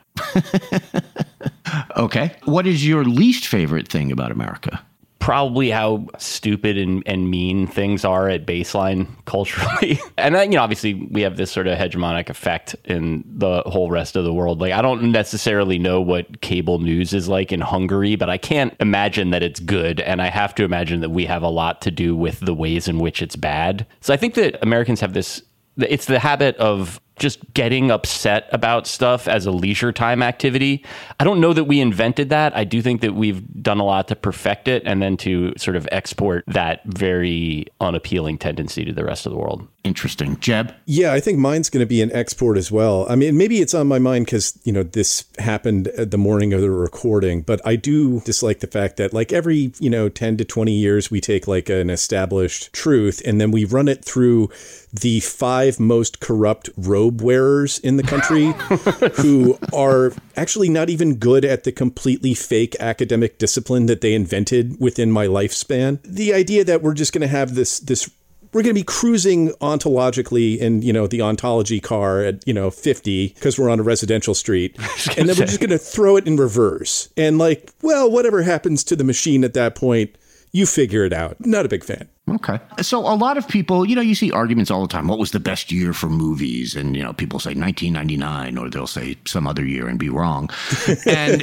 Okay. What is your least favorite thing about America?
Probably how stupid and mean things are at baseline culturally. And then, obviously we have this sort of hegemonic effect in the whole rest of the world. Like, I don't necessarily know what cable news is like in Hungary, but I can't imagine that it's good. And I have to imagine that we have a lot to do with the ways in which it's bad. So I think that Americans have it's the habit of just getting upset about stuff as a leisure time activity. I don't know that we invented that. I do think that we've done a lot to perfect it and then to sort of export that very unappealing tendency to the rest of the world.
Interesting. Jeb?
Yeah, I think mine's going to be an export as well. I mean, maybe it's on my mind because, this happened the morning of the recording, but I do dislike the fact that like every, 10 to 20 years, we take like an established truth and then we run it through the 5 most corrupt robe wearers in the country who are actually not even good at the completely fake academic discipline that they invented within my lifespan. The idea that we're just going to have this we're going to be cruising ontologically in, the ontology car at, 50 because we're on a residential street. And then we're just going to throw it in reverse. And like, well, whatever happens to the machine at that point, you figure it out. Not a big fan.
Okay. So a lot of people, you see arguments all the time. What was the best year for movies? And, people say 1999, or they'll say some other year and be wrong. And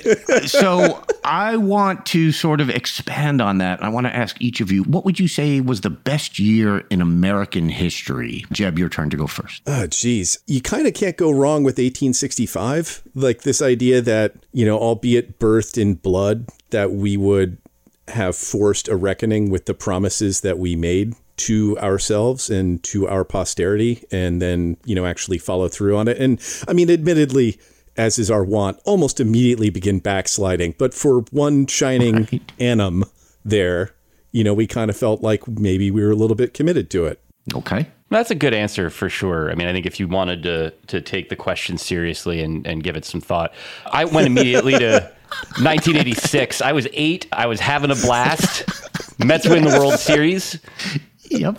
so I want to sort of expand on that. I want to ask each of you, what would you say was the best year in American history? Jeb, your turn to go first.
Oh, geez. You kind of can't go wrong with 1865. Like this idea that, albeit birthed in blood, that we would have forced a reckoning with the promises that we made to ourselves and to our posterity, and then, actually follow through on it. And I mean, admittedly, as is our wont, almost immediately begin backsliding. But for one shining annum there, we kind of felt like maybe we were a little bit committed to it.
Okay.
That's a good answer for sure. I mean, I think if you wanted to take the question seriously and give it some thought, I went immediately to 1986. I was 8. I was having a blast. Mets win the World Series.
Yep.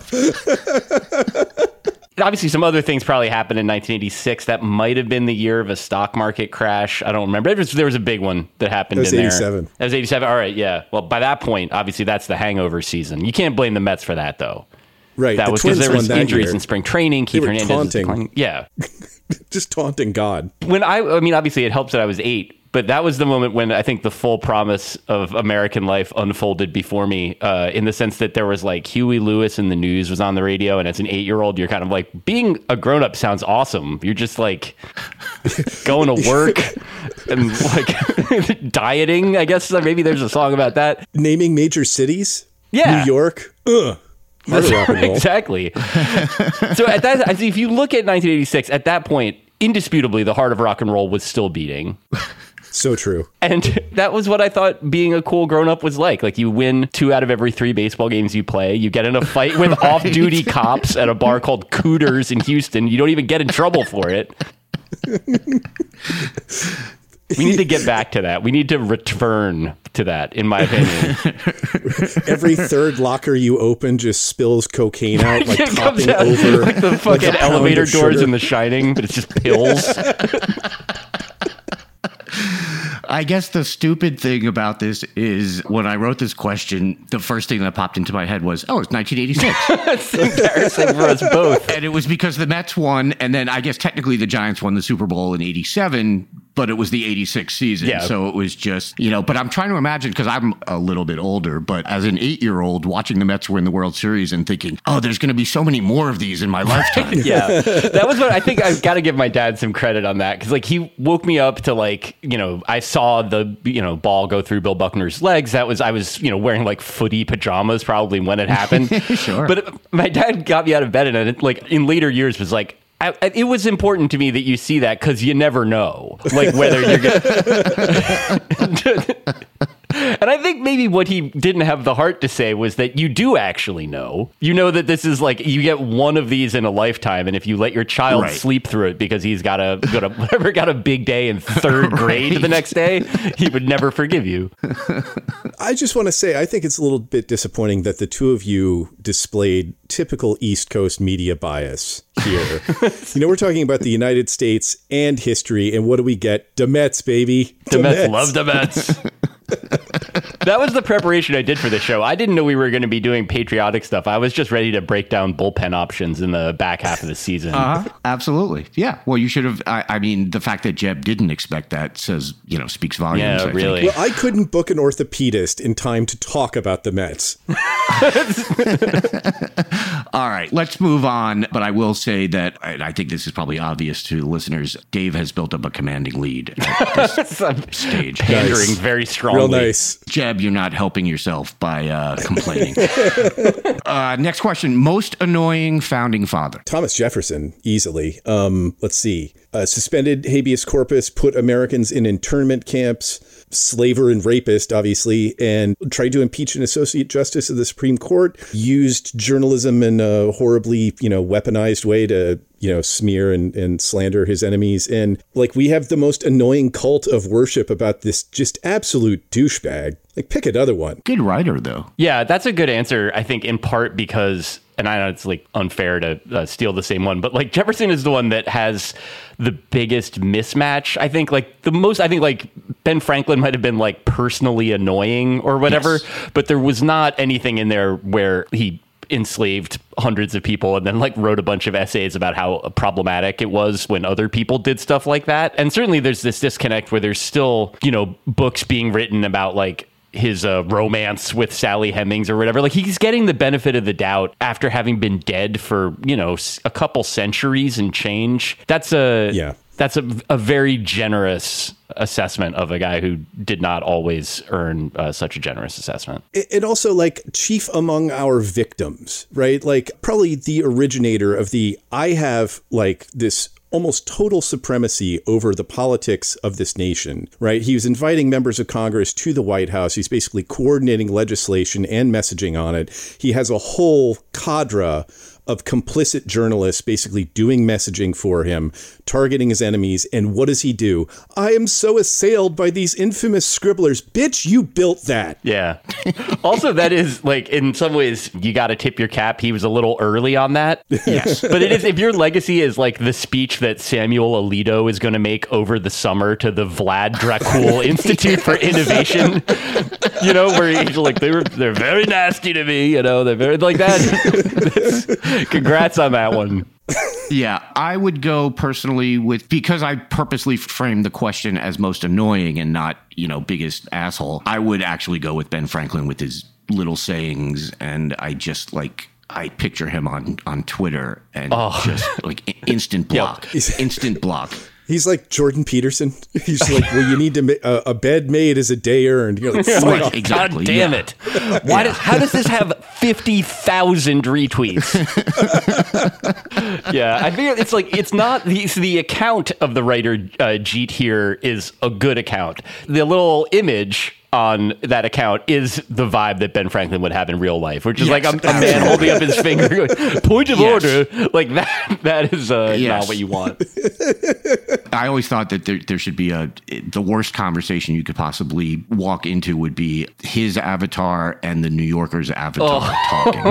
Obviously, some other things probably happened in 1986. That might have been the year of a stock market crash. I don't remember. There was a big one that happened in there. That was
87.
That was 87. All right, yeah. Well, by that point, obviously, that's the hangover season. You can't blame the Mets for that, though.
Right.
That was because there was injuries in spring training. Keith Hernandez was declining. Yeah.
Just taunting God.
I mean, obviously, it helps that I was 8. But that was the moment when I think the full promise of American life unfolded before me, in the sense that there was like Huey Lewis in the news was on the radio. And as an 8-year-old, you're kind of like, being a grown up sounds awesome. You're just like going to work and like dieting, I guess. Maybe there's a song about that.
Naming major cities.
Yeah.
New York. Ugh.
Exactly. So at that, if you look at 1986, at that point, indisputably, the heart of rock and roll was still beating.
So true.
And that was what I thought being a cool grown-up was like. Like, you win 2 out of every 3 baseball games you play. You get in a fight with off-duty cops at a bar called Cooters in Houston. You don't even get in trouble for it. We need to get back to that. We need to return to that, in my opinion.
Every third locker you open just spills cocaine out, like topping over.
Like the fucking elevator doors in The Shining, but it's just pills.
I guess the stupid thing about this is when I wrote this question, the first thing that popped into my head was, oh, it's 1986.
It's embarrassing for us both.
And it was because the Mets won, and then I guess technically the Giants won the Super Bowl in 87, but it was the 86 season.
Yeah.
So it was just, but I'm trying to imagine, because I'm a little bit older, but as an 8-year-old watching the Mets win the World Series and thinking, oh, there's going to be so many more of these in my lifetime.
Yeah. That was what I think I've got to give my dad some credit on that. Because, like, he woke me up to, like, I saw the, ball go through Bill Buckner's legs. I was, wearing, like, footy pajamas probably when it happened.
Sure.
But my dad got me out of bed, and it, like, in later years was like, it was important to me that you see that, because you never know, like, whether you're going to... And I think maybe what he didn't have the heart to say was that you do actually know. You know that this is like, you get one of these in a lifetime, and if you let your child sleep through it because he's got a big day in 3rd grade the next day, he would never forgive you.
I just want to say, I think it's a little bit disappointing that the two of you displayed typical East Coast media bias here. We're talking about the United States and history, and what do we get? The Mets, baby.
The Mets. Love the Mets. That was the preparation I did for the show. I didn't know we were going to be doing patriotic stuff. I was just ready to break down bullpen options in the back half of the season.
Absolutely. Yeah. Well, you should have. I mean, the fact that Jeb didn't expect that says, speaks volumes.
Yeah, really.
Well, I couldn't book an orthopedist in time to talk about the Mets.
All right, let's move on. But I will say that, and I think this is probably obvious to the listeners, Dave has built up a commanding lead at this stage.
Pandering very strongly.
Real nice.
Jeb, you're not helping yourself by complaining. Next question. Most annoying founding father?
Thomas Jefferson, easily. Let's see. Suspended habeas corpus, put Americans in internment camps, slaver and rapist, obviously, and tried to impeach an associate justice of the Supreme Court, used journalism in a horribly, weaponized way to, smear and slander his enemies. And like, we have the most annoying cult of worship about this just absolute douchebag. Like, pick another one.
Good writer, though.
Yeah, that's a good answer, I think, in part because, and I know it's like unfair to steal the same one, but like Jefferson is the one that has the biggest mismatch. I think like Ben Franklin might have been like personally annoying or whatever, but there was not anything in there where he enslaved hundreds of people and then like wrote a bunch of essays about how problematic it was when other people did stuff like that. And certainly there's this disconnect where there's still, books being written about like his romance with Sally Hemings or whatever. Like, he's getting the benefit of the doubt after having been dead for, a couple centuries and change. That's a very generous assessment of a guy who did not always earn such a generous assessment.
And also, like, chief among our victims, right? Like, probably the originator of I have, like, this almost total supremacy over the politics of this nation, right? He was inviting members of Congress to the White House. He's basically coordinating legislation and messaging on it. He has a whole cadre of complicit journalists basically doing messaging for him, targeting his enemies. And what does he do? I am so assailed by these infamous scribblers. Bitch, you built that.
Yeah. Also, that is like, in some ways, you got to tip your cap. He was a little early on that.
Yes.
But it is, if your legacy is like the speech that Samuel Alito is going to make over the summer to the Vlad Dracul Institute for Innovation, where he's like, they're very nasty to me, they're very like that. Congrats on that one.
Yeah, I would go personally with, because I purposely framed the question as most annoying and not, biggest asshole. I would actually go with Ben Franklin with his little sayings, and I just I picture him on Twitter and just instant block, instant block.
He's like Jordan Peterson. He's like, well, you need to a bed made is a day earned. You're like,
right, exactly.
God damn it! How does this have 50,000 retweets? Yeah, I think it's not the account of the writer Jeet here is a good account. The little image on that account is the vibe that Ben Franklin would have in real life, which is like a man holding up his finger going, point of order. Like that is not what you want.
I always thought that there should be the worst conversation you could possibly walk into would be his avatar and the New Yorker's avatar talking.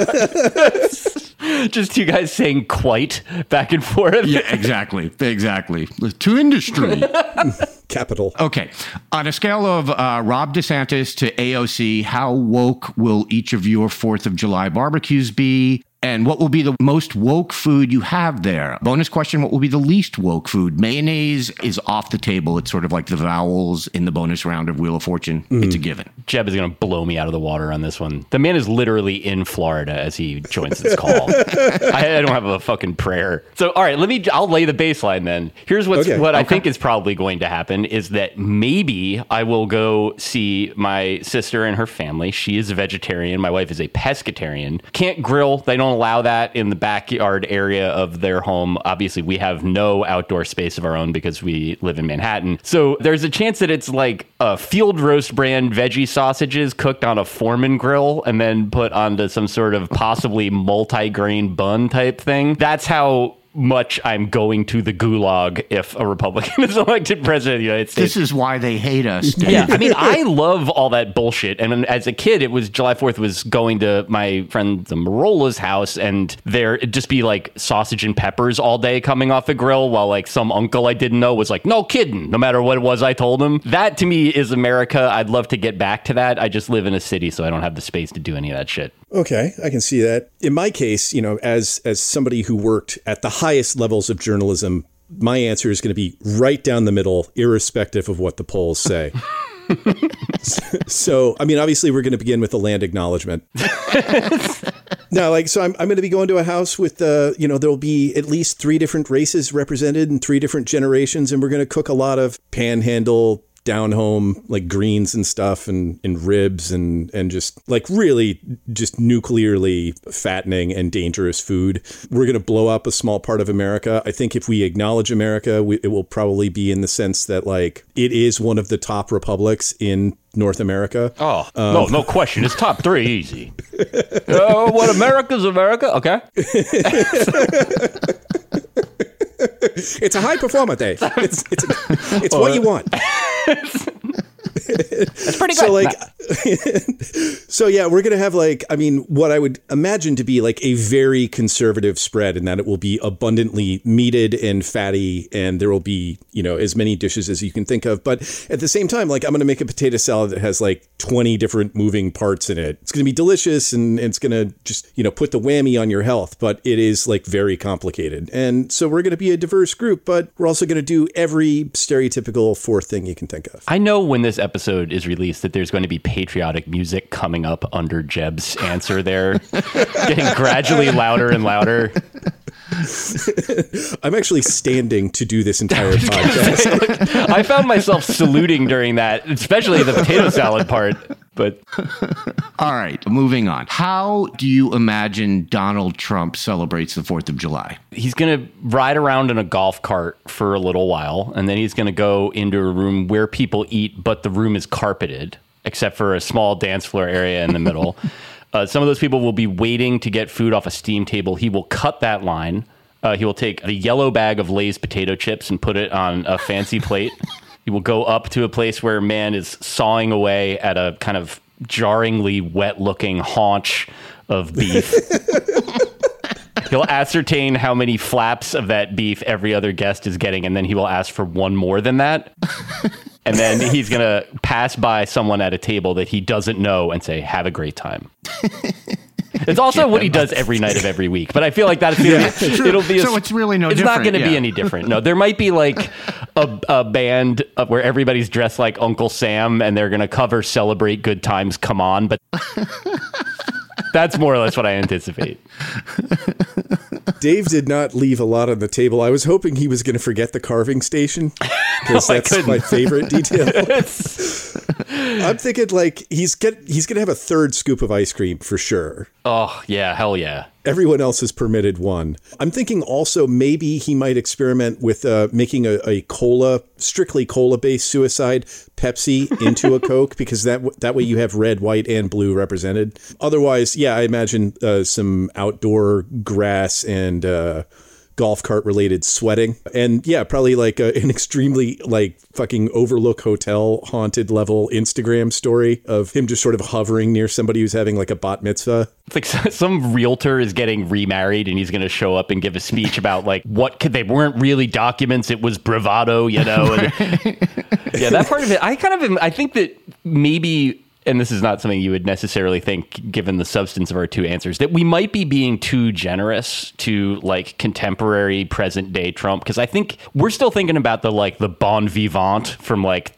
Just two guys saying quite back and forth.
Yeah, exactly. To industry.
Capital.
Okay. On a scale of Rob DeSantis to AOC, how woke will each of your 4th of July barbecues be? And what will be the most woke food you have there? Bonus question, what will be the least woke food? Mayonnaise is off the table. It's sort of like the vowels in the bonus round of Wheel of Fortune. It's a given.
Jeb is going to blow me out of the water on this one. The man is literally in Florida as he joins this call. I don't have a fucking prayer. So, all right, I'll lay the baseline then. Here's what I think is probably going to happen is that maybe I will go see my sister and her family. She is a vegetarian. My wife is a pescatarian. Can't grill. They don't allow that in the backyard area of their home. Obviously, we have no outdoor space of our own because we live in Manhattan. So there's a chance that it's like a field roast brand veggie sausages cooked on a Foreman grill and then put onto some sort of possibly multi-grain bun type thing. That's how much I'm going to the gulag if a Republican is elected president of the United States.
This is why they hate us, Dave.
Yeah, I mean, I love all that bullshit. And as a kid, it was July 4th was going to my friend the Marola's house, and there'd just be like sausage and peppers all day coming off a grill while like some uncle I didn't know was like, no kidding, no matter what it was I told him. That to me is America. I'd love to get back to that. I just live in a city, so I don't have the space to do any of that shit.
Okay, I can see that. In my case, as somebody who worked at the highest levels of journalism, my answer is going to be right down the middle, irrespective of what the polls say. So, I mean, obviously, we're going to begin with the land acknowledgement. No, so I'm going to be going to a house with, there'll be at least 3 different races represented in 3 different generations, and we're going to cook a lot of panhandle, down home, like greens and stuff and ribs and just like really just nuclearly fattening and dangerous food. We're going to blow up a small part of America. I think if we acknowledge America, it will probably be in the sense that like it is one of the top republics in North America.
Oh, no question. It's top 3 easy. What America's America? Okay.
It's a high performer day. It's what you want.
That's pretty good.
So yeah, we're going to have what I would imagine to be like a very conservative spread, in that it will be abundantly meated and fatty, and there will be, as many dishes as you can think of. But at the same time, I'm going to make a potato salad that has 20 different moving parts in it. It's going to be delicious, and it's going to just, put the whammy on your health, but it is very complicated. And so we're going to be a diverse group, but we're also going to do every stereotypical 4th thing you can think of.
I know when this episode is released that there's going to be patriotic music coming up under Jeb's answer there, getting gradually louder and louder.
I'm actually standing to do this entire podcast.
I found myself saluting during that, especially the potato salad part. But
all right, moving on. How do you imagine Donald Trump celebrates the 4th of July?
He's going to ride around in a golf cart for a little while, and then he's going to go into a room where people eat, but the room is carpeted, except for a small dance floor area in the middle. Some of those people will be waiting to get food off a steam table. He will cut that line. He will take the yellow bag of Lay's potato chips and put it on a fancy plate. He will go up to a place where a man is sawing away at a kind of jarringly wet-looking haunch of beef. He'll ascertain how many flaps of that beef every other guest is getting, and then he will ask for one more than that. And then he's going to pass by someone at a table that he doesn't know and say, have a great time. It's also what he does every night of every week. But I feel like that's it'll be.
So it's really no
it's
different.
It's not going to be any different. No, there might be like a band where everybody's dressed like Uncle Sam and they're going to cover "Celebrate Good Times, Come On," but that's more or less what I anticipate.
Dave did not leave a lot on the table. I was hoping he was going to forget the carving station because that's my favorite detail. I'm thinking like he's going to have a third scoop of ice cream for sure.
Oh, yeah. Hell yeah.
Everyone else is permitted one. I'm thinking also maybe he might experiment with making a strictly cola-based suicide Pepsi into a Coke because that way you have red, white, and blue represented. Otherwise, yeah, I imagine some outdoor grass and golf cart related sweating. And yeah, probably like an extremely like fucking Overlook Hotel haunted level Instagram story of him just sort of hovering near somebody who's having like a bat mitzvah.
It's like some realtor is getting remarried and he's going to show up and give a speech about like they weren't really documents. It was bravado, you know? And, yeah, that part of it, I think that maybe, and this is not something you would necessarily think given the substance of our two answers, that we might be being too generous to like contemporary present day Trump. Because I think we're still thinking about the bon vivant from like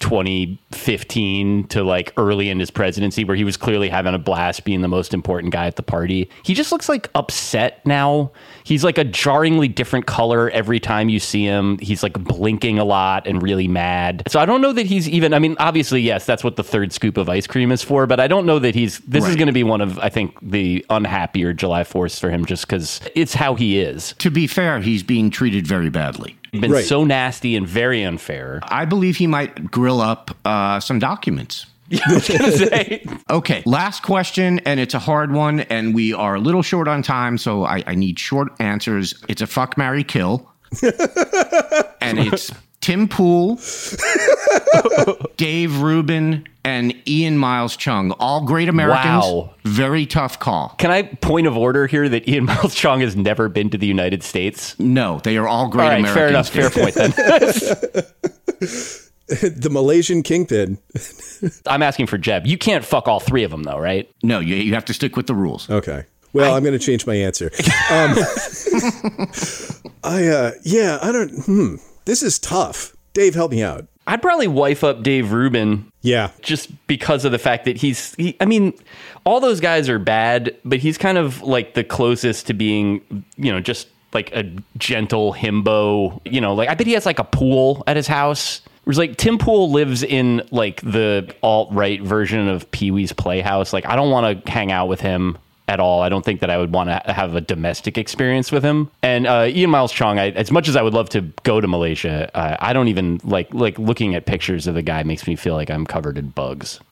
2015 to like early in his presidency where he was clearly having a blast being the most important guy at the party. He just looks like upset now. He's like a jarringly different color every time you see him. He's like blinking a lot and really mad. So I don't know that he's even, I mean, obviously, yes, that's what the third scoop of ice cream is for, but I don't know that this is going to be one of, I think, the unhappier July 4ths for him just because it's how he is.
To be fair, he's being treated very badly.
Been so nasty and very unfair.
I believe he might grill up some documents.
Yeah, I was going to say.
Okay, last question, and it's a hard one, and we are a little short on time, so I need short answers. It's a fuck, marry, kill. And it's Tim Pool, Dave Rubin, and Ian Miles Chung, all great Americans.
Wow.
Very tough call.
Can I point of order here that Ian Miles Chung has never been to the United States?
No, they are all great Americans.
Fair enough. Fair point then.
The Malaysian kingpin.
I'm asking for Jeb. You can't fuck all three of them, though, right?
No, you have to stick with the rules.
Okay. Well, I'm going to change my answer. This is tough. Dave, help me out.
I'd probably wife up Dave Rubin.
Yeah.
Just because of the fact that I mean, all those guys are bad, but he's kind of like the closest to being, just like a gentle himbo, like I bet he has like a pool at his house. Whereas like Tim Pool lives in like the alt-right version of Pee-wee's Playhouse. Like I don't want to hang out with him at all. I don't think that I would want to have a domestic experience with him. And Ian Miles Chung, as much as I would love to go to Malaysia, I don't even like looking at pictures of the guy makes me feel like I'm covered in bugs.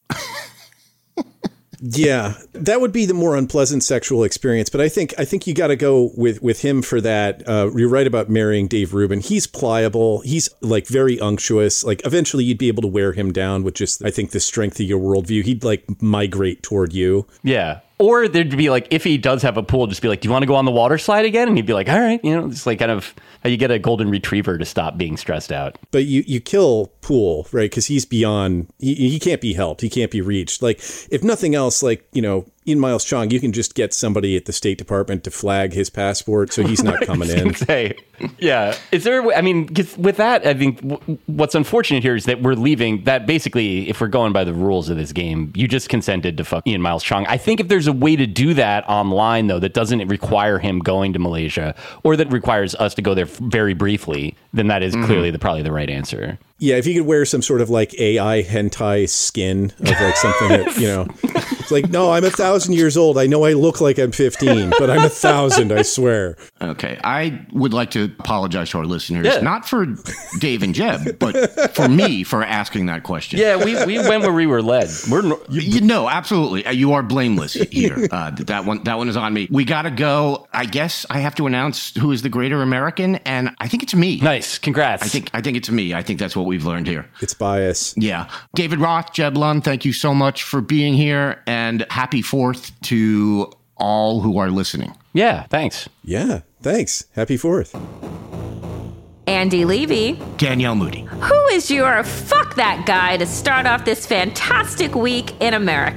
Yeah, that would be the more unpleasant sexual experience. But I think you got to go with him for that. You're right about marrying Dave Rubin. He's pliable. He's like very unctuous. Like eventually you'd be able to wear him down with just, I think, the strength of your worldview. He'd like migrate toward you.
Yeah. Or there'd be like, if he does have a pool, just be like, do you want to go on the water slide again? And he'd be like, all right. It's like kind of how you get a golden retriever to stop being stressed out.
But you kill Pool, right? Because he's beyond, he can't be helped. He can't be reached. Like, if nothing else, like, Ian Miles Chung, you can just get somebody at the State Department to flag his passport so he's not coming in.
Yeah. Is there, I mean, with that, I think what's unfortunate here is that we're leaving that basically, if we're going by the rules of this game, you just consented to fuck Ian Miles Chung. I think if there's a way to do that online, though, that doesn't require him going to Malaysia or that requires us to go there very briefly, then that is clearly probably the right answer.
Yeah, if you could wear some sort of like AI hentai skin of like something that, it's like, no, I'm 1,000 years old. I know I look like I'm 15, but I'm 1,000, I swear.
Okay, I would like to apologize to our listeners, not for Dave and Jeb, but for me for asking that question.
Yeah, we went where we were led.
No, absolutely. You are blameless here. That one is on me. We got to go. I guess I have to announce who is the greater American, and I think it's me.
Nice. Congrats.
I think it's me. I think that's what we've learned here.
It's bias.
Yeah. David Roth, Jeb Lund, thank you so much for being here, and happy 4th to all who are listening.
Yeah, thanks.
Yeah, thanks. Happy 4th.
Andy Levy.
Danielle Moody.
Who is your fuck that guy to start off this fantastic week in America?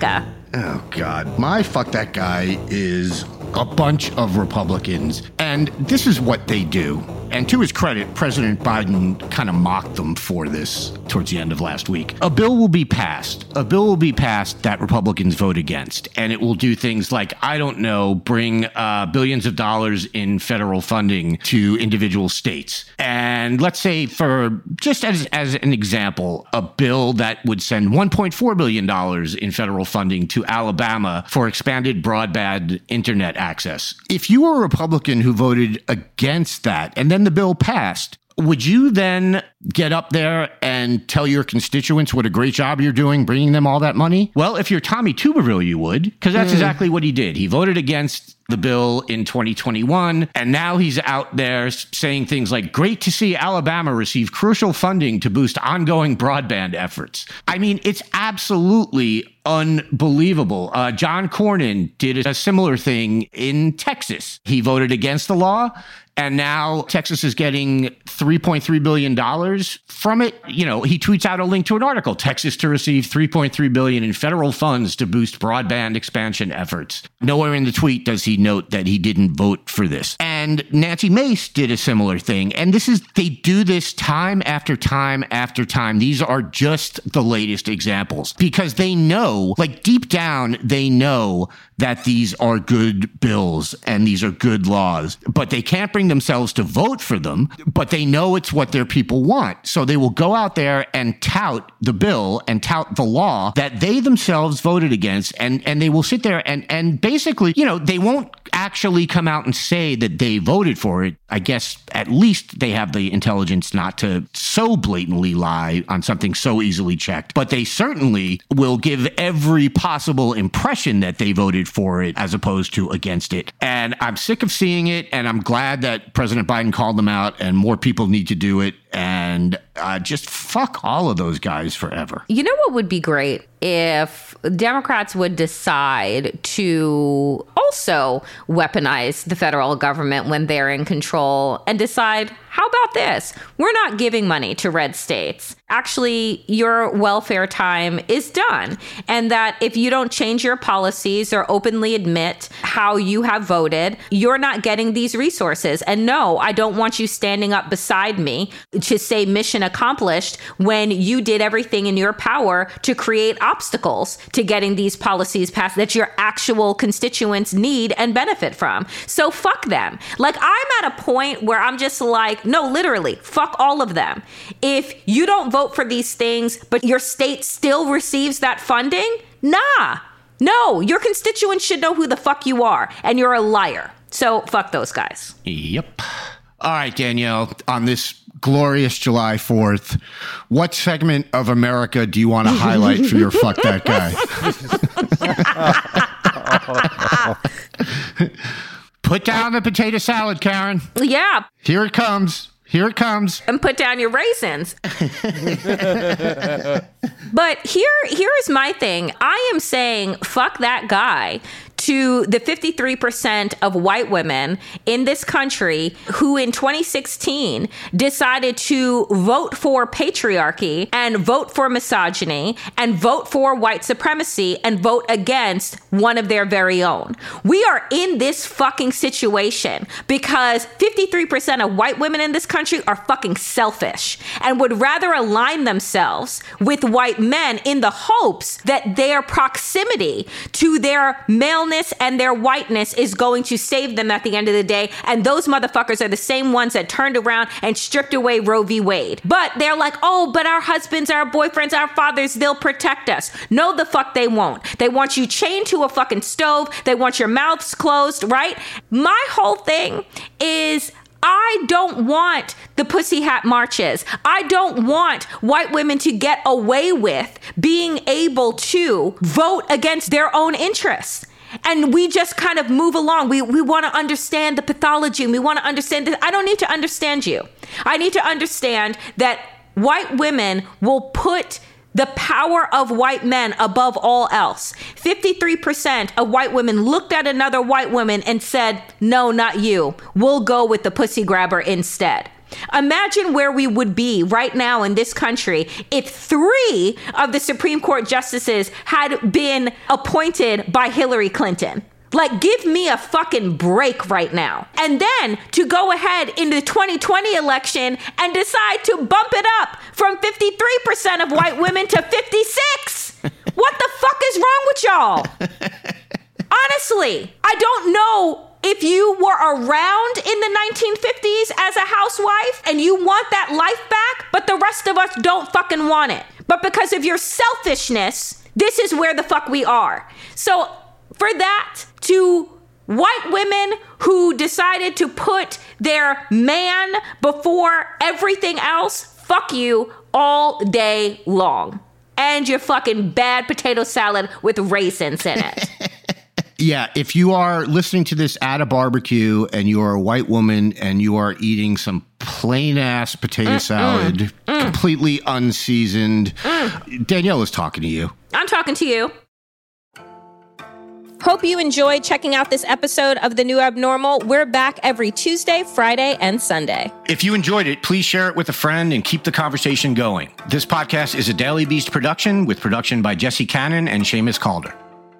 Oh, God. My fuck that guy is a bunch of Republicans. And this is what they do. And to his credit, President Biden kind of mocked them for this towards the end of last week. A bill will be passed. A bill will be passed that Republicans vote against. And it will do things like, I don't know, bring billions of dollars in federal funding to individual states. And let's say, for just as an example, a bill that would send $1.4 billion in federal funding to Alabama for expanded broadband internet access. If you were a Republican who voted against that, and then the bill passed, would you then get up there and tell your constituents what a great job you're doing bringing them all that money? Well, if you're Tommy Tuberville, you would, because that's exactly what he did. He voted against the bill in 2021, and now he's out there saying things like, great to see Alabama receive crucial funding to boost ongoing broadband efforts. I mean, it's absolutely unbelievable. John Cornyn did a similar thing in Texas. He voted against the law, and now Texas is getting $3.3 billion from it. You know, he tweets out a link to an article, Texas to receive $3.3 billion in federal funds to boost broadband expansion efforts. Nowhere in the tweet does he note that he didn't vote for this. And Nancy Mace did a similar thing. And they do this time after time after time. These are just the latest examples because they know, like deep down, they know that these are good bills and these are good laws, but they can't bring themselves to vote for them, but they know it's what their people want. So they will go out there and tout the bill and tout the law that they themselves voted against. And they will sit there and basically, you know, they won't actually come out and say that they voted for it. I guess at least they have the intelligence not to so blatantly lie on something so easily checked, but they certainly will give every possible impression that they voted for it as opposed to against it. And I'm sick of seeing it, and I'm glad that President Biden called them out, and more people need to do it. And just fuck all of those guys forever.
You know what would be great? If Democrats would decide to also weaponize the federal government when they're in control and decide, how about this? We're not giving money to red states. Actually, your welfare time is done. And that if you don't change your policies or openly admit how you have voted, you're not getting these resources. And no, I don't want you standing up beside me to say mission accomplished when you did everything in your power to create obstacles to getting these policies passed that your actual constituents need and benefit from. So fuck them. Like, I'm at a point where I'm just like, no, literally, fuck all of them. If you don't vote for these things, but your state still receives that funding, nah. No, your constituents should know who the fuck you are, and you're a liar. So fuck those guys.
Yep. All right, Danielle, on this glorious July 4th, what segment of America do you want to highlight for your fuck that guy? Put down the potato salad, Karen.
Yeah.
Here it comes. Here it comes.
And put down your raisins. But here is my thing. I am saying fuck that guy to the 53% of white women in this country who in 2016 decided to vote for patriarchy and vote for misogyny and vote for white supremacy and vote against one of their very own. We are in this fucking situation because 53% of white women in this country are fucking selfish and would rather align themselves with white men in the hopes that their proximity to their maleness and their whiteness is going to save them at the end of the day. And those motherfuckers are the same ones that turned around and stripped away Roe v. Wade. But they're like, oh, but our husbands, our boyfriends, our fathers, they'll protect us. No, the fuck they won't. They want you chained to a fucking stove. They want your mouths closed, right? My whole thing is, I don't want the pussy hat marches. I don't want white women to get away with being able to vote against their own interests. And we just kind of move along. We want to understand the pathology. And we want to understand that. I don't need to understand you. I need to understand that white women will put the power of white men above all else. 53% of white women looked at another white woman and said, no, not you. We'll go with the pussy grabber instead. Imagine where we would be right now in this country if 3 of the Supreme Court justices had been appointed by Hillary Clinton. Like, give me a fucking break right now. And then to go ahead in the 2020 election and decide to bump it up from 53% of white women to 56. What the fuck is wrong with y'all? Honestly, I don't know if you were around in the 1950s as a housewife and you want that life back, but the rest of us don't fucking want it. But because of your selfishness, this is where the fuck we are. So for that, to white women who decided to put their man before everything else, fuck you all day long. And your fucking bad potato salad with raisins in it.
Yeah, if you are listening to this at a barbecue and you are a white woman and you are eating some plain ass potato salad, completely unseasoned, Danielle is talking to you.
I'm talking to you.
Hope you enjoyed checking out this episode of The New Abnormal. We're back every Tuesday, Friday, and Sunday.
If you enjoyed it, please share it with a friend and keep the conversation going. This podcast is a Daily Beast production with production by Jesse Cannon and Seamus Calder.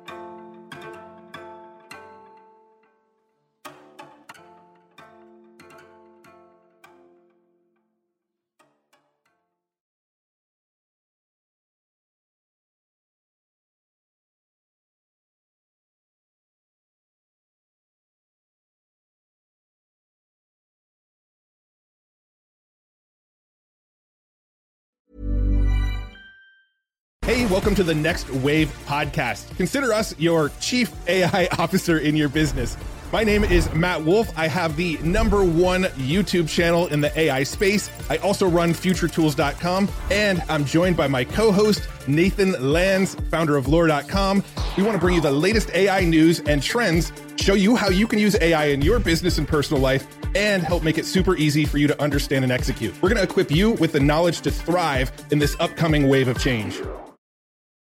Hey, welcome to the Next Wave podcast. Consider us your chief AI officer in your business. My name is Matt Wolf. I have the #1 YouTube channel in the AI space. I also run futuretools.com, and I'm joined by my co-host, Nathan Lands, founder of lore.com. We want to bring you the latest AI news and trends, show you how you can use AI in your business and personal life, and help make it super easy for you to understand and execute. We're going to equip you with the knowledge to thrive in this upcoming wave of change.